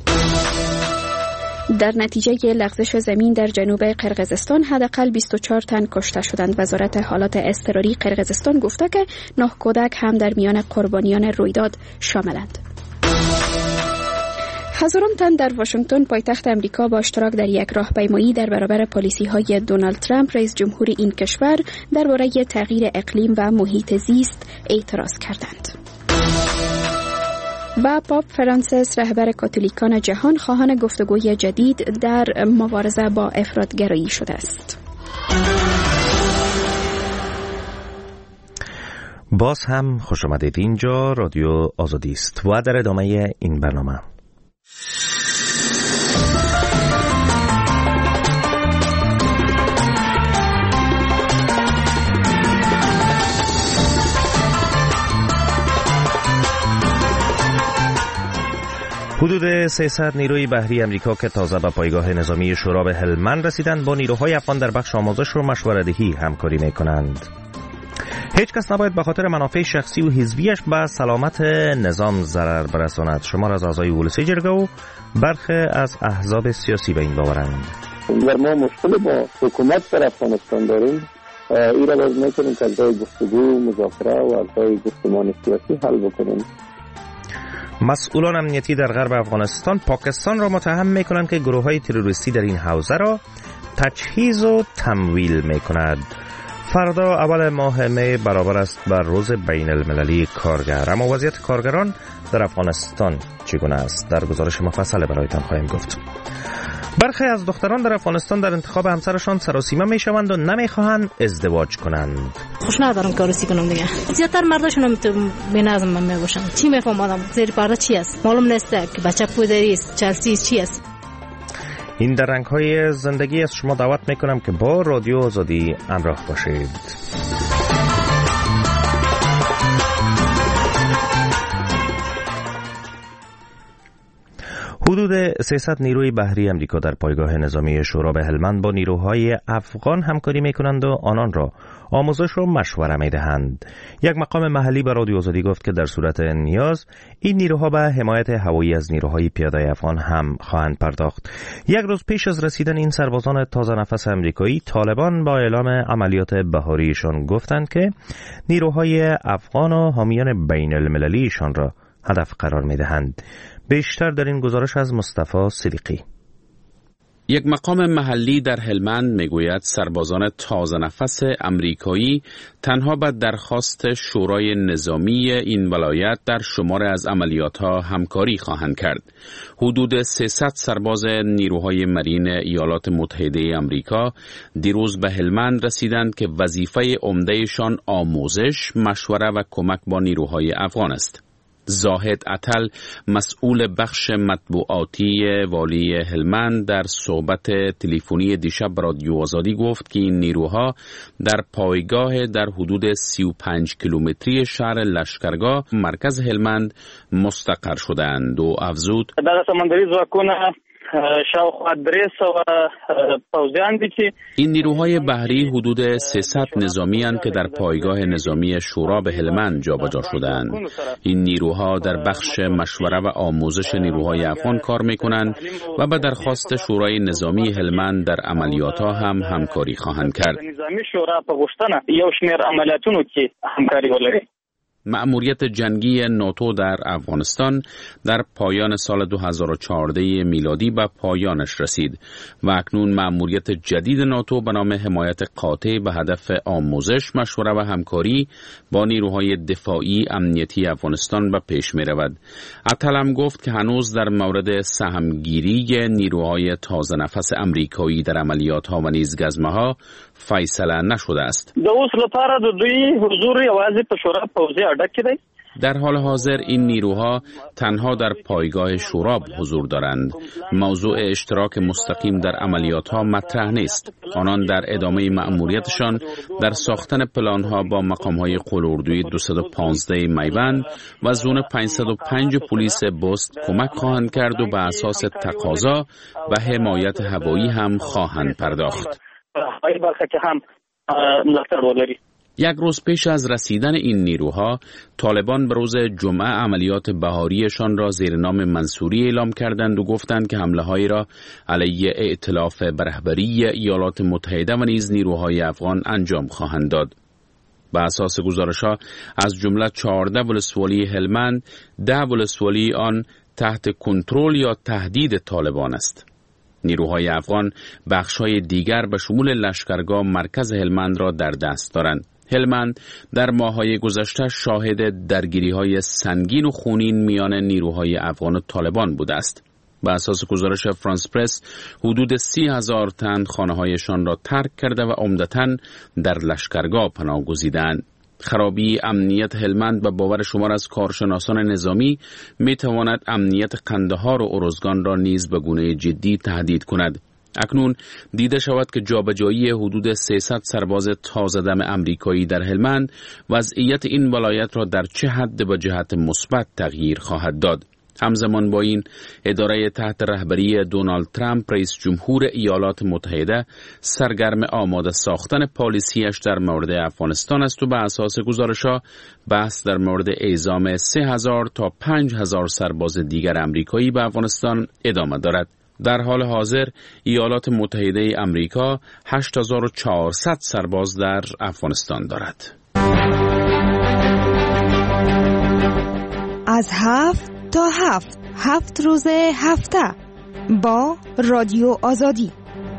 در نتیجه لغزش زمین در جنوب قرقیزستان حداقل بیست و چهار تن کشته شدند. وزارت حالات اضطراری قرقیزستان گفته که نه کودک هم در میان قربانیان رویداد شاملند. هزاران تن در واشنگتن پایتخت امریکا با اشتراک در یک راهپیمایی در برابر پالیسی‌های دونالد ترامپ رئیس جمهور این کشور درباره تغییر اقلیم و محیط زیست اعتراض کردند. و پاپ فرانسیس رهبر کاتولیکان جهان خواهان گفتگوی جدید در مبارزه با افراط‌گرایی شده است. باز هم خوش آمدید. اینجا رادیو آزادی است و در ادامه این برنامه حدود سیصد نیروی بحری امریکا که تازه به پایگاه نظامی شوراب هلمند رسیدند با نیروهای افغان در بخش آموزش و مشوره‌دهی همکاری می‌کنند. هیچ کس نباید به خاطر منافع شخصی و حزبیش به سلامت نظام ضرر برساند. شمار از اعضای ولسی جرگه و برخی از احزاب سیاسی به این باورند. اگر ما مشکل با حکومت در افغانستان داریم، این را باید می‌کنیم که از پای گفتگو، مذاکره و از پای گفتمان سیاسی حل بکنیم. مسئولان امنیتی در غرب افغانستان پاکستان را متهم می‌کنند که گروه‌های تروریستی در این حوزه را تجهیز و تمویل می‌کند. فردا اول ماه می برابر است بر روز بین المللی کارگر. اما وضعیت کارگران در افغانستان چگونه است؟ در گزارش مفصل برایتان خواهیم گفت. برخی از دختران در افغانستان در انتخاب همسرشان سراسیمه میشوند و نمیخواهند ازدواج کنند. خوش ندارم که عروسی کنم دیگه. زیادتر مرداشون هم به نظم من میباشن. چی میفهم آدم؟ زیر پرده چی است؟ معلوم نیست که بچه پودری است، چلسی چی است. این در رنگ‌های زندگی از شما دعوت میکنم که با رادیو آزادی همراه باشید. حدود سیصد نیروی بحری امریکا در پایگاه نظامی شوراب هلمند با نیروهای افغان همکاری میکنند و آنان را آموزش و مشوره میدهند. یک مقام محلی به رادیو آزادی گفت که در صورت نیاز این نیروها به حمایت هوایی از نیروهای پیاده افغان هم خواهند پرداخت. یک روز پیش از رسیدن این سربازان تازه نفس امریکایی، طالبان با اعلام عملیات بهاریشان گفتند که نیروهای افغان و حامیان بین المللیشان را هدف قرار میدهند. بیشتر در این گزارش از مصطفی صدیقی. یک مقام محلی در هلمند میگوید سربازان تازه نفس امریکایی تنها به درخواست شورای نظامی این ولایت در شمار از عملیاتها همکاری خواهند کرد. حدود سیصد سرباز نیروهای مرین ایالات متحده امریکا دیروز به هلمند رسیدند که وظیفه عمدهشان آموزش، مشوره و کمک با نیروهای افغان است. زاهد عطل، مسئول بخش مطبوعاتی والی هلمند، در صحبت تلفنی دیشب رادیو آزادی گفت که این نیروها در پایگاه در حدود سی و پنج کیلومتری شهر لشکرگاه مرکز هلمند مستقر شدند و افزود دغه سمندري ځواکونه شاوخوا درې سوه پوځیان دي چې این نیروهای بحری حدود سیصد نظامی اند که در پایگاه نظامی شورا به هلمند جابجا شده‌اند. این نیروها در بخش مشوره و آموزش نیروهای افغان کار می‌کنند و به درخواست شورای نظامی هلمند در عملیات‌ها هم همکاری خواهند کرد. نظامی شورا په غوښتنه یو شمېر عملیاتونو کې همکاري ولري. مأموریت جنگی ناتو در افغانستان در پایان سال دو هزار و چهارده میلادی به پایانش رسید و اکنون مأموریت جدید ناتو به نام حمایت قاطع به هدف آموزش، مشوره و همکاری با نیروهای دفاعی امنیتی افغانستان به پیش می رود. اتل هم گفت که هنوز در مورد سهمگیری نیروهای تازه نفس امریکایی در عملیات ها و نیز گزمه ها فیصله نشده است. د اوس لپاره د دوی حضور یوازې په شورا پوځي اډه کې دی. در حال حاضر این نیروها تنها در پایگاه شورا حضور دارند. موضوع اشتراک مستقیم در عملیات ها مطرح نیست. آنان در ادامه مأموریتشان در ساختن پلان ها با مقام های قلوردوی دویست و پانزده میوند و زون پانصد و پنج پلیس بست کمک خواهند کرد و به اساس تقاضا و حمایت هوایی هم خواهند پرداخت. یک روز پیش از رسیدن این نیروها، طالبان به روز جمعه عملیات بهاریشان را زیر نام منصوری اعلام کردند و گفتند که حمله هایی را علیه ائتلاف به رهبری ایالات متحده و نیز نیروهای افغان انجام خواهند داد. به اساس گزارش‌ها از جمله چهارده ولسوالی هلمند، ده ولسوالی آن تحت کنترل یا تهدید طالبان است. نیروهای افغان بخش‌های دیگر به شمول لشکرگاه مرکز هلمند را در دست دارند. هلمند در ماه‌های گذشته شاهد درگیری‌های سنگین و خونین میان نیروهای افغان و طالبان بوده است. به اساس گزارش فرانس پرس، حدود سی هزار تن خانه‌هایشان را ترک کرده و عمدتاً در لشکرگاه پناه گزیدند. خرابی امنیت هلمند به باور شمار از کارشناسان نظامی می‌تواند امنیت قندهار و ارزگان را نیز به گونه جدی تهدید کند. اکنون دیده شود که جابجایی حدود سیصد سرباز تازه دم امریکایی در هلمند وضعیت این ولایت را در چه حد به جهت مثبت تغییر خواهد داد. همزمان با این، اداره تحت رهبری دونالد ترامپ رئیس جمهور ایالات متحده سرگرم آماده ساختن پالیسیش در مورد افغانستان است و به اساس گزارش‌ها بحث در مورد اعزام سه هزار تا پنج هزار سرباز دیگر امریکایی به افغانستان ادامه دارد. در حال حاضر ایالات متحده امریکا هشت هزار و چهارصد سرباز در افغانستان دارد. از هفت تا هفت هفت روز هفته با رادیو آزادی.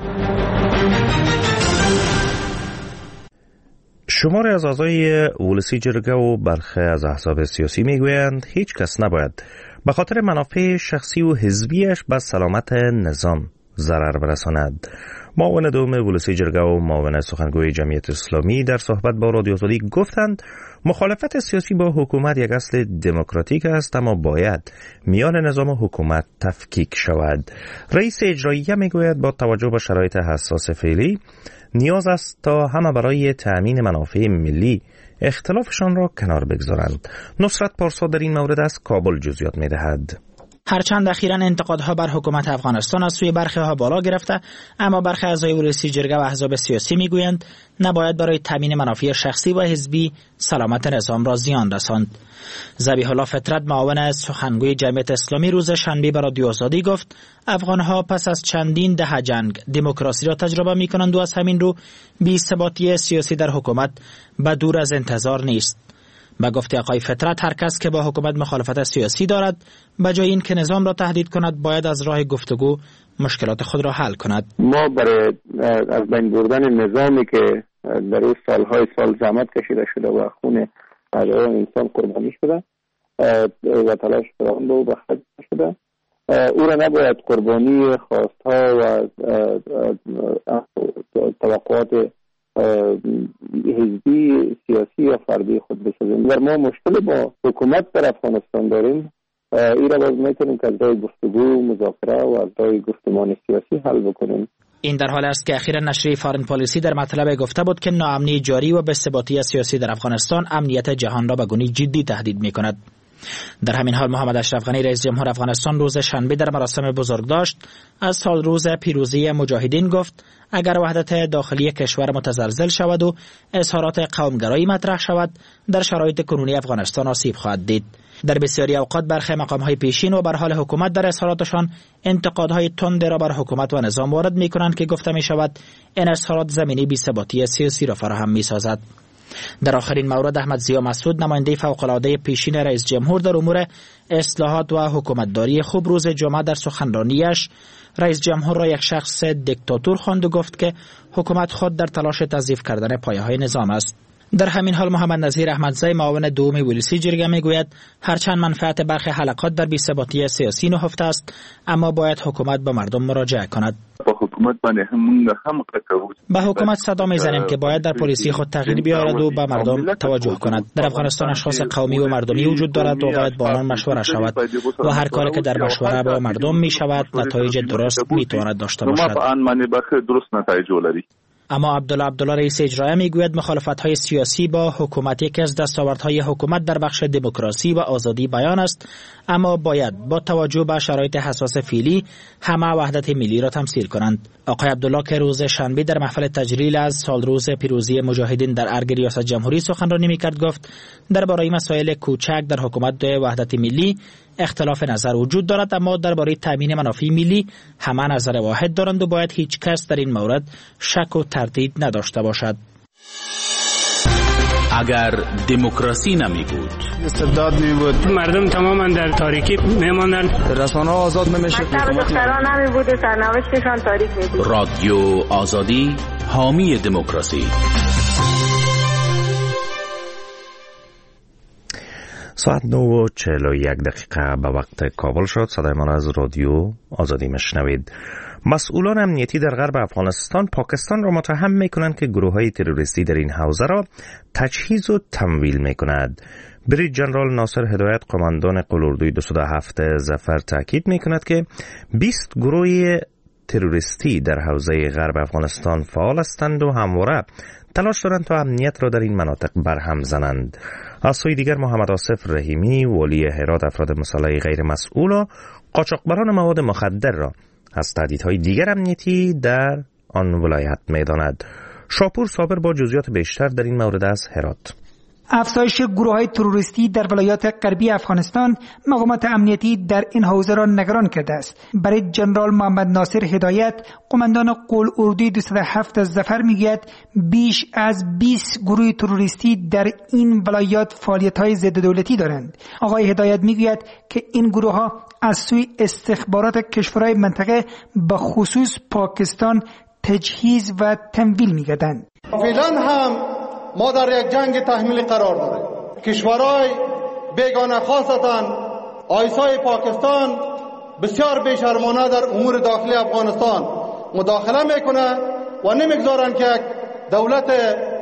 شماری از اعضای ولسی جرگه و برخی از احزاب سیاسی میگویند هیچ کس نباید به خاطر منافع شخصی و حزبیش به سلامت نظام ضرر برساند. معاون دوم ولسی جرگه و معاون سخنگوی جمعیت اسلامی در صحبت با رادیو آزادی گفتند مخالفت سیاسی با حکومت یک اصل دموکراتیک است، اما باید میان نظام و حکومت تفکیک شود. رئیس اجراییه میگوید با توجه به شرایط حساس فعلی نیاز است تا همه برای تأمین منافع ملی اختلافشان را کنار بگذارند. نصرت پارسا در این مورد از کابل جزئیات میدهد. هرچند اخیراً انتقادها بر حکومت افغانستان از سوی برخی ها بالا گرفته، اما برخی اعضای ولسی جرگه و احزاب سیاسی میگویند نباید برای تامین منافع شخصی و حزبی سلامت نظام را زیان رساند. ذبیح الله فطرت معاون سخنگوی جمعیت اسلامی روز شنبه به رادیو آزادی گفت افغانها پس از چندین دهه جنگ دموکراسی را تجربه میکنند و از همین رو بی‌ثباتی سیاسی در حکومت به دور از انتظار نیست. با گفته آقای فطرت هر کس که با حکومت مخالفت سیاسی دارد به جای این که نظام را تهدید کند باید از راه گفتگو مشکلات خود را حل کند. ما برای از بین بردن نظامی که در این سالهای سال زحمت کشیده شده و خون هزاران انسان قربانی شده و تلاش فراوان به او بخشیده شده، او را نباید قربانی خواستها و توقعات حزبی سیاسی یا فردی خود بسازیم. اگر ما مشکل با حکومت در افغانستان داریم، این را باز میتونیم که از راه گفتگو، مذاکره و از راه گفتمان سیاسی حل بکنیم. این در حال است که اخیراً نشریه فارن پالیسی در مطلب گفته بود که ناامنی جاری و بی‌ثباتی سیاسی در افغانستان امنیت جهان را به گونه جدی تهدید می‌کند. در همین حال محمد اشرف غنی رئیس جمهور افغانستان روز شنبه در مراسم بزرگداشت از سال روز پیروزی مجاهدین گفت اگر وحدت داخلی کشور متزلزل شود و اظهارات قومگرایی مطرح شود در شرایط کنونی افغانستان آسیب خواهد دید. در بسیاری اوقات برخی مقام‌های پیشین و بر حال حکومت در اظهاراتشان انتقادهای تند را بر حکومت و نظام وارد می‌کنند که گفته می‌شود این اظهارات زمینه بی‌ثباتی سیاسی را فراهم می‌سازد. در آخرین مورد احمد ضیا مسعود نماینده فوق‌العاده پیشین رئیس جمهور در امور اصلاحات و حکومتداری خوب روز جمعه در سخنرانیش رئیس جمهور را یک شخص دیکتاتور خواند و گفت که حکومت خود در تلاش تضعیف کردن پایه‌های نظام است. در همین حال محمد نظیر احمدزی معاون دوم ولسی جرگه میگوید هرچند منفعت برخی حلقات در بی‌ثباتی سیاسی نهفته است اما باید حکومت به مردم مراجعه کند. با حکومت باندې هم هم قطعود به حکومت صدا میزنیم که باید در پلیسی خود تغییر بیاورد و به مردم توجه کند. در افغانستان اشخاص قومی و مردمی وجود دارد و باید با آنان مشوره شود و هر کاری که در مشوره با مردم می شود نتایج درست میتواند داشته باشد. اما عبدالله عبدالله رئیس اجرایی میگوید مخالفت‌های سیاسی با حکومت یکی از دستاوردهای حکومت در بخش دموکراسی و آزادی بیان است، اما باید با توجه به شرایط حساس فعلی همه وحدت ملی را تمثیل کنند. آقای عبدالله که روز شنبه در محفل تجلیل از سال روز پیروزی مجاهدین در ارگ ریاست جمهوری سخنرانی میکرد گفت درباره مسائل کوچک در حکومت وحدت ملی اختلاف نظر وجود دارد، اما درباره تامین منافع ملی همه نظر واحد دارند و باید هیچ کس در این مورد شک و تردید نداشته باشد. اگر دموکراسی نمی بود، استبداد می بود، مردم تماما در تاریکی میماندند، رسانه‌ها آزاد نمیشه، دختران نمی بود و سرنوشتشان تاریک می بود. رادیو آزادی حامی دموکراسی. ساعت نو و چهل و یک دقیقه به وقت کابل شد. صدای ما از رادیو آزادی مشنوید. مسئولان امنیتی در غرب افغانستان پاکستان را متهم میکنند که گروه های تروریستی در این حوزه را تجهیز و تمویل میکند. بریج جنرال ناصر هدایت قماندان قلاردوی دویست و هفت ظفر تاکید میکند که بیست گروه تروریستی در حوزه غرب افغانستان فعال هستند و همواره تلاش دارند تا امنیت را در این مناطق برهم زنند. از سوی دیگر محمد آصف رحیمی والی هرات افراد مسلح غیر مسئول و قاچاقبران مواد مخدر را از تهدیدهای دیگر امنیتی در آن ولایت می‌داند. شاپور صابر با جزئیات بیشتر در این مورد از هرات. افزایش گروه‌های تروریستی در ولایات غربی افغانستان مقامات امنیتی در این حوزه را نگران کرده است. برای جنرال محمد ناصر هدایت قماندان قلاردوی دویست و هفت ظفر میگوید بیش از بیست گروه تروریستی در این ولایات فعالیت‌های ضد دولتی دارند. آقای هدایت میگوید که این گروه‌ها از سوی استخبارات کشورهای منطقه به خصوص پاکستان تجهیز و تمویل می‌گردند. فعلا هم ما در یک جنگ تحمیلی قرار داریم. کشورهای بیگانه خاصتاً آیسای پاکستان بسیار بیشرمانه در امور داخلی افغانستان مداخله میکنه و نمیگذارن که یک دولت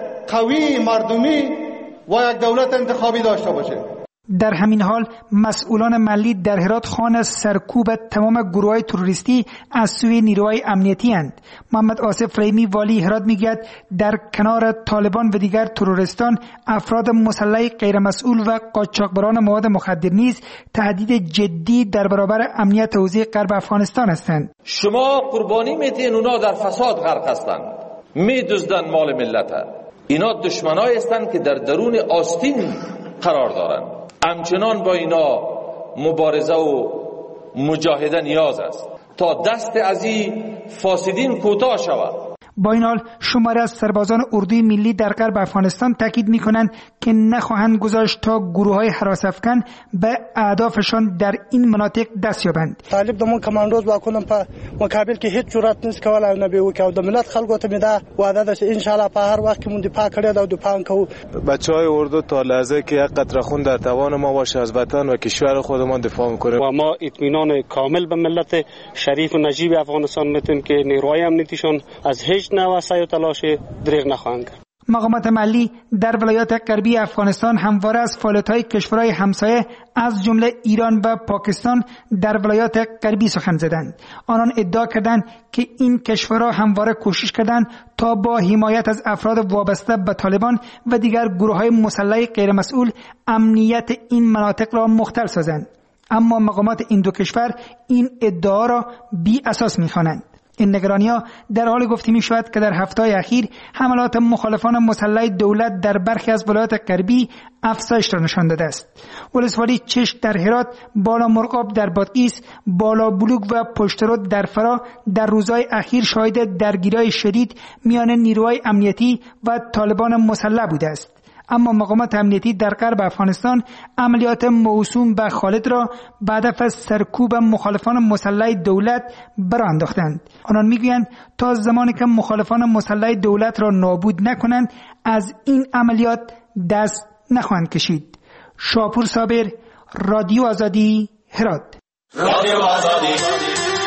قوی مردمی و یک دولت انتخابی داشته باشه. در همین حال مسئولان محلی در هرات خوان سرکوب تمام گروه‌های تروریستی از سوی نیروهای امنیتی اند. محمد آصف رحیمی والی هرات میگوید در کنار طالبان و دیگر تروریستان افراد مسلح غیر مسئول و قاچاقبران مواد مخدر نیز تهدید جدی در برابر امنیت حوزه غرب افغانستان هستند. شما قربانی میتین اونا در فساد غرق هستند، میدزدن مال ملت. اینا دشمنایی هستند که در درون آستین قرار دارند. همچنان با اینا مبارزه و مجاهده نیاز است تا دست از این فاسدین کوتاه شود. با این حال شماری از سربازان اردوی ملی در غرب افغانستان تاکید می‌کنند که نخواهند گذاشت تا گروه‌های هراس افکن به اهدافشان در این مناطق دست یابند. طالب د مون کمانډوز واکونم په مقابل کې هیڅ جرأت نشي کولای نه به وکاو د ملت خلکو ته میدا وعده ده چې ان شاء الله په هر وخت کې مون دفاع کړی دا دفاع کوو. بچهای اردو تا لحظه که یک قطره خون در توان ما باشه از وطن و کشور خودمان دفاع می‌کنیم و ما اطمینان کامل به ملت شریف و نجیب افغانستان میتونیم که نیروهای امنیتیشون از هیچ نوع سعی و تلاش دریغ نخواهند کرد. مقامات محلی در ولایات غربی افغانستان همواره از فعالیت‌های کشورهای همسایه از جمله ایران و پاکستان در ولایات غربی سخن زدند. آنان ادعا کردند که این کشورها همواره کوشش کردند تا با حمایت از افراد وابسته به طالبان و دیگر گروه‌های مسلح غیرمسئول امنیت این مناطق را مختل سازند. اما مقامات این دو کشور این ادعا را بی اساس می‌خوانند. این نگرانی‌ها در حال گفته می شود که در هفته‌های اخیر حملات مخالفان مسلح دولت در برخی از ولایات غربی افزایش را نشان داده است. ولسوالی چشت در هرات، بالا مرغاب در بادغیس، بالا بلوگ و پشترود در فرا در روزهای اخیر شاهد درگیری‌های شدید میان نیروهای امنیتی و طالبان مسلح بوده است. اما مقامات امنیتی در غرب افغانستان عملیات موسوم به خالد را به هدف سرکوب مخالفان مسلح دولت برآ انداختند. آنان میگویند تا زمانی که مخالفان مسلح دولت را نابود نکنند از این عملیات دست نخواهند کشید. شاپور صابر، رادیو آزادی، هرات. رادیو آزادی.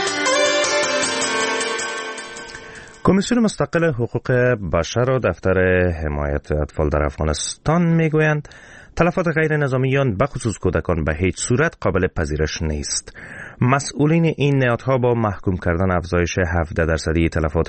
کمیسیون مستقل حقوق بشر و دفتر حمایت اطفال در افغانستان میگویند تلفات غیر نظامیان به خصوص کودکان به هیچ صورت قابل پذیرش نیست. مسئولین این نهادها با محکوم کردن افزایش هفده درصدی تلفات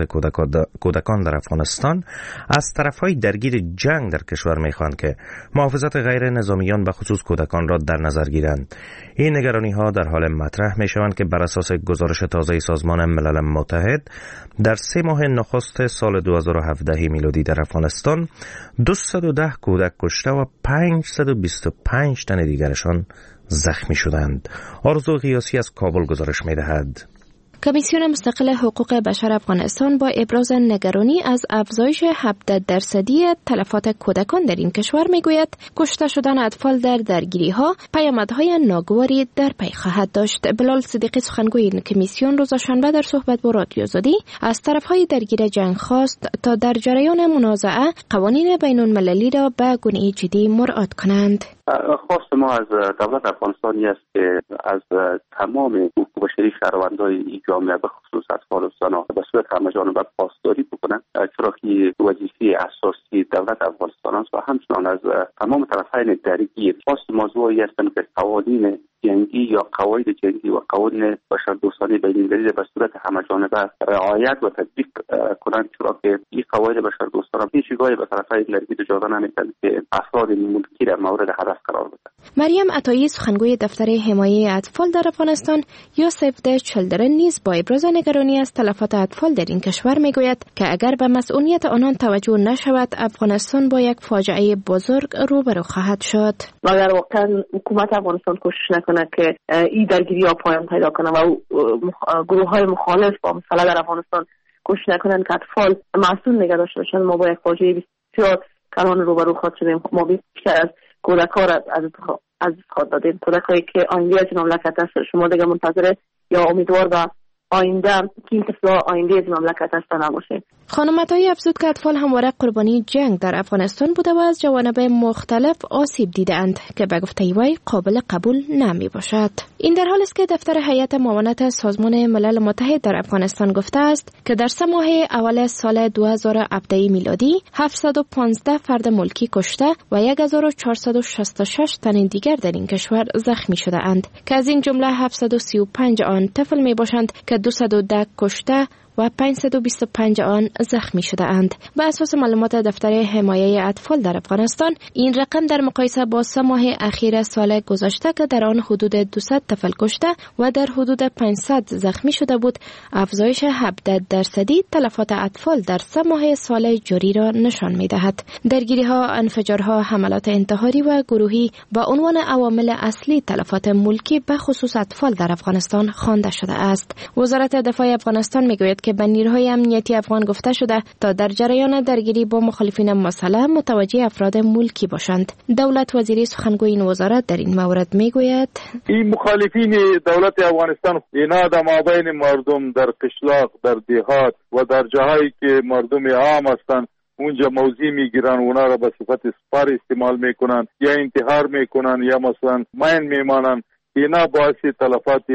کودکان در افغانستان از طرفهای درگیر جنگ در کشور میخواهند که محافظت غیر نظامیان به خصوص کودکان را در نظر گیرند. این نگرانی ها در حال مطرح می شوند که بر اساس گزارش تازه سازمان ملل متحد در سه ماه نخست سال دو هزار و هفده میلادی در افغانستان دویست و ده کودک کشته و پانصد و بیست و پنج تن دیگرشان زخمی شدند. آرزو قیاسی از کابل گزارش می دهد. کمیسیون مستقل حقوق بشر افغانستان با ابراز نگرانی از افزایش هفده درصدی تلفات کودکان در این کشور میگوید کشته شدن اطفال در درگیری ها پیامدهای ناگواری در پی خواهد داشت. بلال صدیقی سخنگوی این کمیسیون روز شنبه در صحبت با رادیو آزادی از طرفهای درگیر جنگ خواست تا در جریان منازعه قوانین بین المللی را به گونه جدی مراعات کنند. خواست ما از دولت افغانستانی است که از تمام حقوق بشری شهروندان جامعه به خصوص اطفال و زنان به صورت همه‌جانبه پاسداری بکنند، چرا که وظیفه اساسی دولت افغانستان است و همچنان از تمام طرفین درگیر. خواست موضوعی هستند که قوانین جنگی یا قواعد جنگی و قوانین بشردوستانه بین‌المللی به صورت همه‌جانبه رعایت و تطبیق کنند، چرا که این قواعد بشردوستانه هیچگاهی به طرفین درگیر اجازه نمی‌دهند که افراد ملکی را مورد هدف قرار بدهند. مریم عطایی سخنگوی دفتر حمایت اطفال در افغانستان یا سیو د چیلدرن نیز با ابراز نگرانی از تلفات اطفال در این کشور میگوید که اگر به مسئولیت آنان توجه نشود افغانستان با یک فاجعه بزرگ روبرو خواهد شد. اگر واقعا حکومت افغانستان کوشش نکنه که این درگیری‌ها پایان پیدا کنه و گروه‌های مخالف با مسئله در افغانستان کوشش نکنن که اطفال معصوم نگه داشته باشن، ما با یک فاجعه بسیار کلان روبرو خواهد شدیم. ما بیشتر از کودک‌ها را از از خود دادیم، کودکایی که آینده از مملکت است. شما دیگه منتظر یا امیدوار به آینده که این طفل‌ها آینده از مملکت است نباشه. خانم عطایی افزود که اطفال همواره قربانی جنگ در افغانستان بوده و از جوانب مختلف آسیب دیدند که به گفته وی قابل قبول نمی باشد. این در حالی است که دفتر هیئت معاونت سازمان ملل متحد در افغانستان گفته است که در سه ماه اول سال دو هزار و هفده میلادی هفتصد و پانزده فرد ملکی کشته و هزار و چهارصد و شصت و شش تن دیگر در این کشور زخمی شده اند که از این جمله هفتصد و سی و پنج آن طفل می باشند که دویست و ده کشته و پانصد و بیست و پنج آن زخمی شده اند. به اساس معلومات دفتر حمایت اطفال در افغانستان این رقم در مقایسه با سه ماه اخیر سال گذشته که در آن حدود دویست طفل کشته و در حدود پانصد زخمی شده بود افزایش هفده درصدی تلفات اطفال در سه ماه سال جاری را نشان می‌دهد. درگیری‌ها، انفجارها، حملات انتحاری و گروهی با عنوان عوامل اصلی تلفات ملکی به خصوص اطفال در افغانستان خوانده شده است. وزارت دفاع افغانستان میگوید که به نیروهای امنیتی افغان گفته شده تا در جریان درگیری با مخالفین مسلح متوجه افراد ملکی باشند. دولت وزیری سخنگوی این وزارت در این مورد میگوید این مخالفین دولت افغانستان اینا در مابین مردم در قشلاق، در دیهات و در جاهایی که مردم عام هستند اونجا موضع میگیرن، اونا را به صفت سپر استعمال میکنن یا انتحار میکنن یا مثلا مین میمانن، اینا باعث تلفات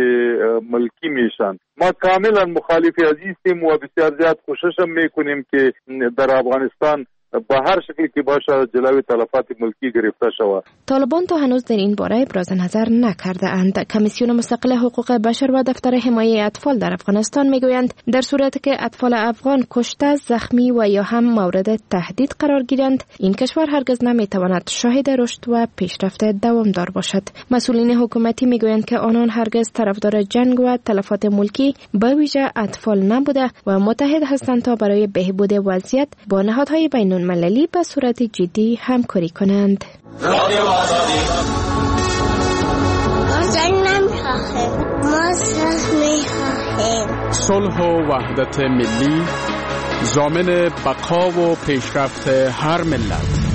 ملکی میشن. ما کاملا مخالف از این و بسیار زیاد کوشش میکنیم که در افغانستان با هر شکلی که باشه جلوی تلفات ملکی گرفته شود. طالبان تا هنوز در این باره ابراز نظر نکرده اند. کمیسیون مستقل حقوق بشر و دفتر حمایت اطفال در افغانستان میگویند در صورتی که اطفال افغان کشته، زخمی و یا هم مورد تهدید قرار گیرند، این کشور هرگز نمیتواند شاهد رشد و پیشرفت دوامدار باشد. مسئولین حکومتی میگویند که آنان هرگز طرفدار جنگ و تلفات ملکی به ویژه اطفال نبوده و متحد هستند تا برای بهبود وضعیت با نهادهای بین المللی به صورت جدی همکاری کنند. رادیو آزادی. ما جنگ نمیخواهیم، ما صلح میخواهیم. صلح و وحدت ملی ضامن بقا و پیشرفت هر ملت.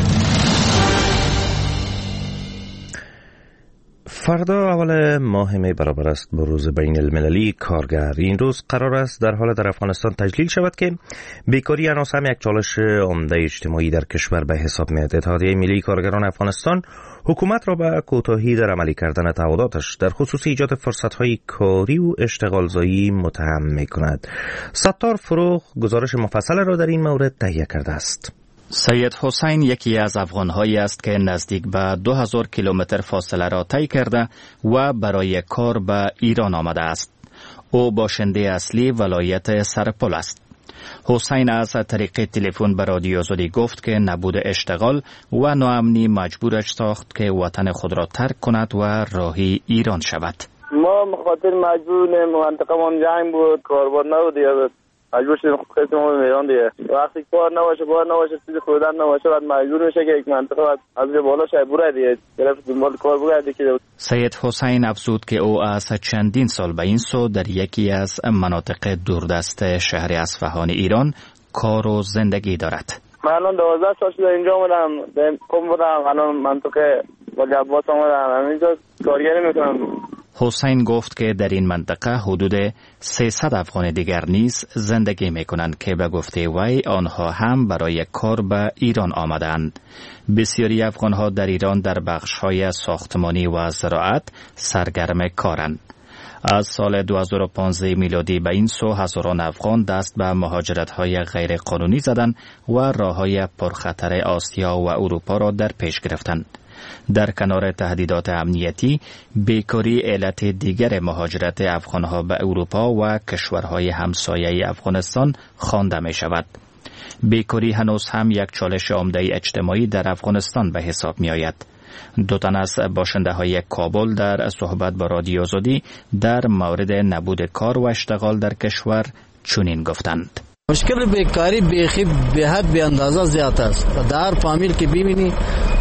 فردا اول ماه می برابر است با روز بین المللی کارگر. این روز قرار است در حال در افغانستان تجلیل شود که بیکاری هنوز هم یک چالش عمده اجتماعی در کشور به حساب میاد. اتحادیه ملی کارگران افغانستان حکومت را به کوتاهی در عملی کردن تعهداتش در خصوص ایجاد فرصت‌های کاری و اشتغالزایی متهم می‌کند. ستار فروغ گزارش مفصل را در این مورد تهیه کرده است. سید حسین یکی از افغان‌هایی است که نزدیک به دو هزار کیلومتر فاصله را طی کرده و برای کار به ایران آمده است. او باشنده اصلی ولایت سرپل است. حسین از طریق تلفن به رادیو آزادی گفت که نبود اشتغال و ناامنی مجبورش ساخت که وطن خود را ترک کند و راهی ایران شود. ما مخاطر مجبوریم، منطقه من جنگ بود، کاربار نبود، مجبور شدیم خودمون میران دیگه. وقتی کار نباشه، بار نباشه، چیزی خودن نباشه، بعد مجبور میشه که یک منطقه بعد از بالا شای بره دیگه. طرف دنبال کار بگرده که سید حسین افزود که او از چندین سال به این سو در یکی از مناطق دوردست شهر اصفهان ایران کار و زندگی دارد. من الان دوازده سال شده اینجا اومدم، قم بودم، الان منطقه با جباس اومدم، اینجا کارگری میکنم. حسین گفت که در این منطقه حدود سیصد افغان دیگر نیز زندگی میکنند که به گفته وی آنها هم برای کار به ایران آمدند. بسیاری افغانها در ایران در بخش‌های ساختمانی و زراعت سرگرم کارند. از سال دو هزار و پانزده میلادی به این سو هزاران افغان دست به مهاجرت‌های غیر قانونی زدند و راه‌های پرخطر آسیا و اروپا را در پیش گرفتند. در کنار تهدیدات امنیتی، بیکاری علت دیگر مهاجرت افغانها به اروپا و کشورهای همسایه افغانستان خوانده می شود. بیکاری هنوز هم یک چالش عمده اجتماعی در افغانستان به حساب می آید. دو تن از باشنده های کابل در صحبت با رادیو آزادی در مورد نبود کار و اشتغال در کشور چنین گفتند. مشکل بیکاری بیخی به حد به اندازه زیاد است. در فامیل که ببینی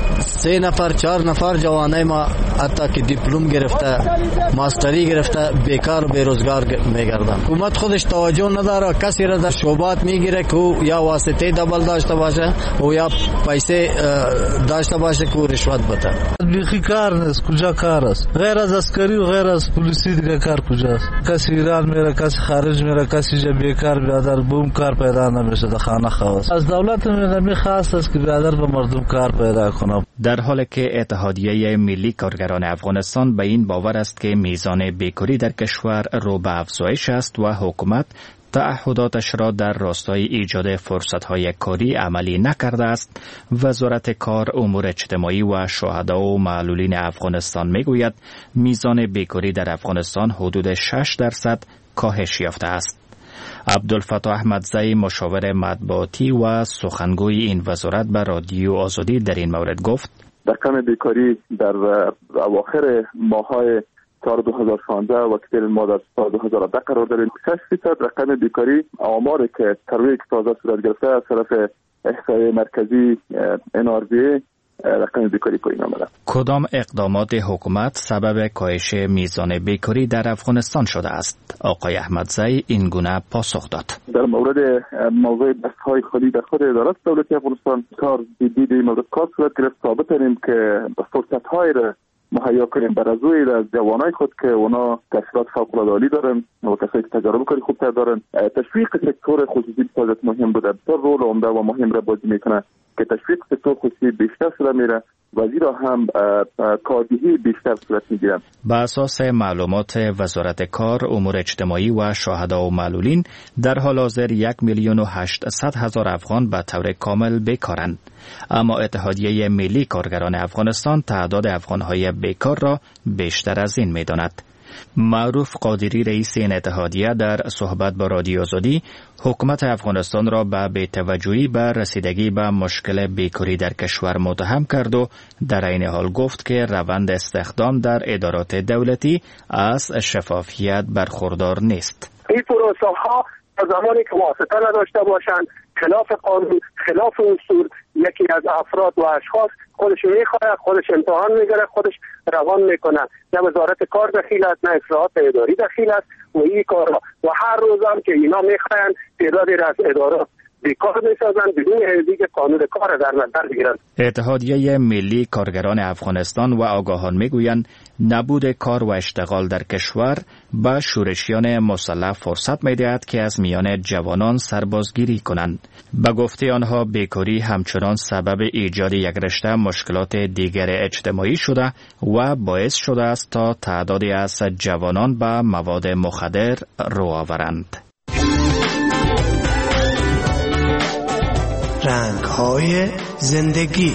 سه نفر چهار نفر جوانای ما حتی که دیپلم گرفته، ماستری گرفته، بیکار و بیروزگار میگردن. حکومت خودش توجه نداره، کسی را در شعبات میگیره که یا واسطه دبل داشته باشه و یا پیسه داشته باشه که رشوت بده. بیخی کار نیست، کجا کار است؟ غیر از عسکری و غیر از پلیسی دیگه کار کجاست؟ کسی ایران میره، کسی خارج میره، کسی جا بیکار بیادر بوم کار پیدا نمیشه در خانه خواست. از دولت میگم خاص است که بیادر به مردم کار پیدا کنه. در حالی که اتحادیه ملی کارگران افغانستان به این باور است که میزان بیکاری در کشور رو به افزایش است و حکومت تعهداتش را در راستای ایجاد فرصت‌های کاری عملی نکرده است، وزارت کار، امور اجتماعی و شهدا و معلولین افغانستان میگوید میزان بیکاری در افغانستان حدود شش درصد کاهش یافته است. عبدالفتاح احمدزی مشاور مطبوعاتی و سخنگوی این وزارت به رادیو آزادی در این مورد گفت: رقم بیکاری در اواخر ماه‌های سال دو هزار و شانزده و کتیر ما در سال دو هزار و ده قرار داریم. شش فیصد رقم بیکاری آماری که ترویج تازه صورت گرفته از طرف احصایه مرکزی ان آر بی رقم بیکاری پایین آمده. کدام اقدامات حکومت سبب کاهش میزان بیکاری در افغانستان شده است؟ آقای احمدزی این گونه پاسخ داد: در مورد موضوع دستهای خالی در خود ادارات دولتی افغانستان کار جدی در مورد کار صورت گرفت. ثابت داریم که فرصت‌های را مهیا کنیم بر ازوی از جوانای خود که اونا تحصیلات فوق العاده عالی دارن و کسایی که تجربه کاری خوب دارن. تشویق سکتور خصوصی بسیار مهم بوده، بسیار رول عمده و مهم را بازی میکنه که تشویق سکتور خصوصی بیشتر شده میره و زیرا هم کاردهی بیشتر صورت میگیرن. به اساس معلومات وزارت کار، امور اجتماعی و شاهدا و معلولین در حال حاضر یک میلیون و هشتصد هزار افغان به طور کامل بیکارند. اما اتحادیه ملی کارگران افغانستان تعداد افغانهای بیکار را بیشتر از این میداند. معروف قادری رئیس این اتحادیه در صحبت با رادیو آزادی حکومت افغانستان را به بی‌توجهی به رسیدگی به مشکل بیکاری در کشور متهم کرد و در این حال گفت که روند استخدام در ادارات دولتی از شفافیت برخوردار نیست. این پروسه ها تا زمانی که واسطه نداشته باشند، خلاف قانون، خلاف اصول، یکی از افراد و اشخاص خودش میخواد، خودش امتحان میگیره، خودش روان میکنه. نه وزارت کار دخیل است، نه اصلاحات اداری دخیل است و این کار و هر روز هم که اینا میخواین تعدادی از ادارات بیکار میسازن بدون اینکه قانون کار در نظر بگیرن. اتحادیه ملی کارگران افغانستان و آگاهان میگویند نبود کار و اشتغال در کشور به شورشیان مسلح فرصت میدهد که از میان جوانان سربازگیری کنند. به گفته آنها بیکاری همچنان سبب ایجاد یک رشته مشکلات دیگر اجتماعی شده و باعث شده است تا تعدادی از جوانان به مواد مخدر رو آورند. رنگ‌های زندگی.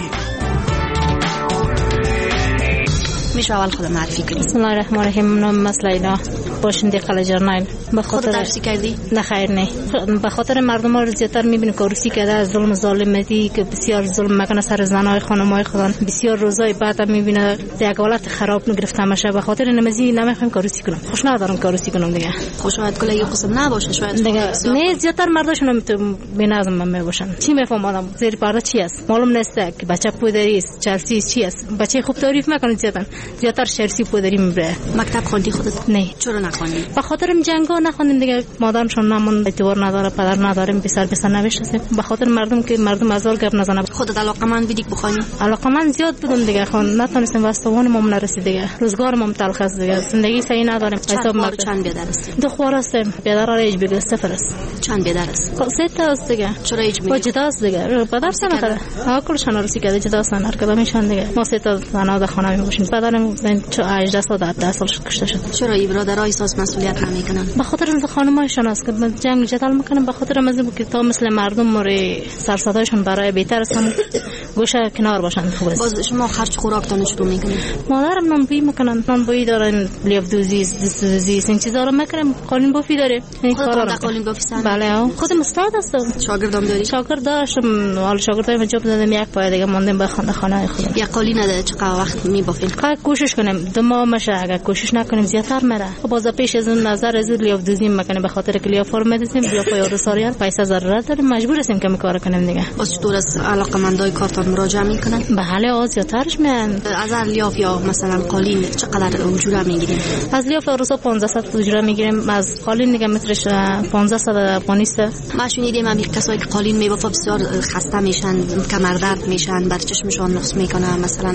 میشه اول خود معرفی کنی؟ بسم الله الرحمن الرحیم. نام مسلینا باشنده قلعه جرنایل. به خاطر درسی کردی؟ نه خیر نه. به خاطر مردم ها رو زیادتر میبینیم که روسی کرده از ظلم ظالمتی که بسیار ظلم میکنه سر زنای خانمای خودان. بسیار روزای بعد هم میبینه یک حالت خراب نگرفته میشه. به خاطر نمازی نمیخوام کاروسی کنم. خوش ندارم کاروسی کنم دیگه. خوشایت کلا یه قسم نباشه شاید دیگه. نه زیادتر مرداشون هم بی‌نظم میباشن. چی میفهمم زیر پرده چی است؟ معلوم نیست که بچه پودری است، چرسی چی است. بچه خوب تعریف میکنه زیادتر. زیادتر شرسی پودری میبره. مکتب خوندی خودت؟ نه. چرا نخوندی؟ به خاطر جنگا نخوندیم دیگه. مادرشون نمون اعتبار نداره، پدر نداریم، پسر پسر نوشته. به خاطر مردم که مردم ازال گپ نزنه. خودت علاقه‌مند بودی بخونی؟ علاقه‌مند زیاد بودم دیگه. خون نتونستم واسطوان ما نرسید دیگه. روزگارم تلخ است دیگه. زندگی صحیح نداریم. حساب مرد چند بیادرست؟ دو خوار است. بیادر ایج بگیر صفر است. چند بیادرست؟ سه تا است دیگه. چرا ایج میگی؟ با جدا است دیگه. پدر سن کرده. ها کلشان رسی کرده جدا سن هر کدامشان دیگه. ما سه تا زنا در خانه میباشیم. پدرم هجده سال ده سال کشته شد. چرا این برادرها احساس مسئولیت نمیکنن؟ به خاطر از خانمایشان است که جنگ جدل میکنن. به خاطر از اینکه تا مثل مردم مری سرصدایشون برای بهتر است هم گوشه کنار باشن. خوب است. باز شما خرج خوراکتون چطور میکنین؟ مادرم نانبویی میکنن. نانبویی دارن، لیف دوزی، دست دوزی، این چیزا رو میکنم. قالین بافی داره. این کارا رو قالین بافی سن؟ بله. خودم استاد هستم. شاگردام داری؟ شاگرد داشتم. حال شاگردای من جواب دادم یک پای دیگه موندم به خانه خانه خودم. یک قالین نده چقدر وقت میبافین؟ خب کوشش کنیم. دو ماه میشه. اگر کوشش نکنیم زیادتر میره. باز پیش از نظر از لیف دوزی میکنیم به خاطر که لیف فرم میدیم. لیف یارو ساریان پیسه ضرورت داریم. مجبور هستیم که کار کنیم دیگه. باز چطور از علاقمندای کارتون مراجعه میکنن؟ بله از زیادترش میان. از هر لیاف یا مثلا قالین چقدر اجوره میگیریم؟ از لیاف روزا پانزده صد اجوره میگیریم. از قالین دیگه مترش پانزده صد افغانی است. ما شنیدیم هم کسایی که قالین میبافه بسیار خسته میشن، کمر درد میشن، بر چشمشون نقص میکنه. مثلا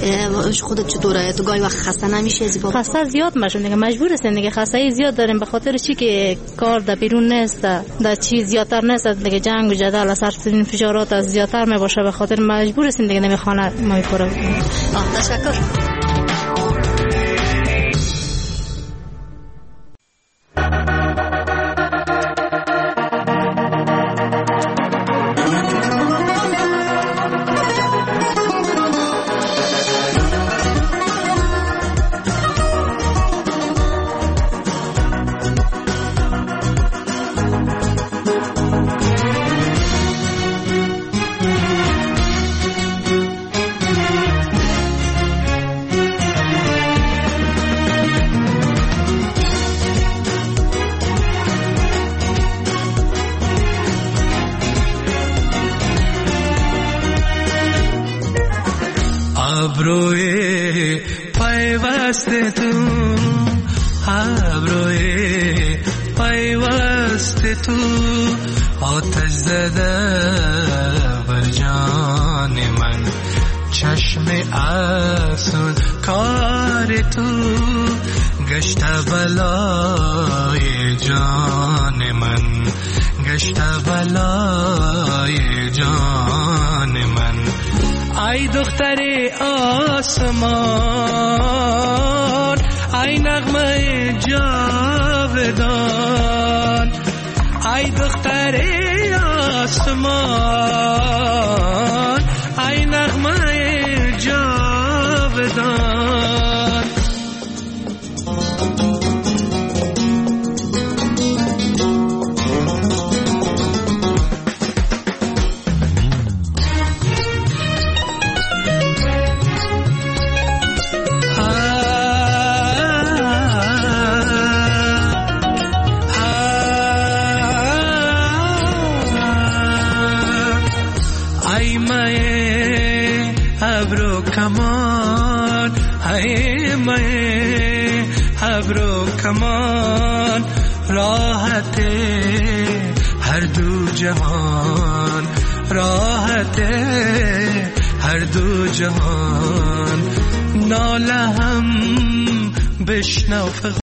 خودت چطوره؟ تو گاهی وقت خسته نمیشه؟ زیبا خسته زیاد میشن دیگه. مجبور هستیم دیگه. خسته زیاد داریم به خاطر چی که کار در بیرون نیست، در چیز زیادتر نیست دیگه. جنگ و جدل اثر سرین فشارات از زیادتر میباشه. به خاطر مجبور هستیم دیگه نمیخوانه ما میخوره. تشکر. ابروی پیوست تو، ابروی پیوست تو، آتش زده بر جان من، چشم اصل کار تو گشت بلای جان من گشت بلای جان من ای دختر آسمان ای نغمه جاودان ای دختر آسمان ای نغمه جاودان کمان ای مای ابرو کمان راحت هر دو جهان راحت هر دو جهان ناله هم بشنو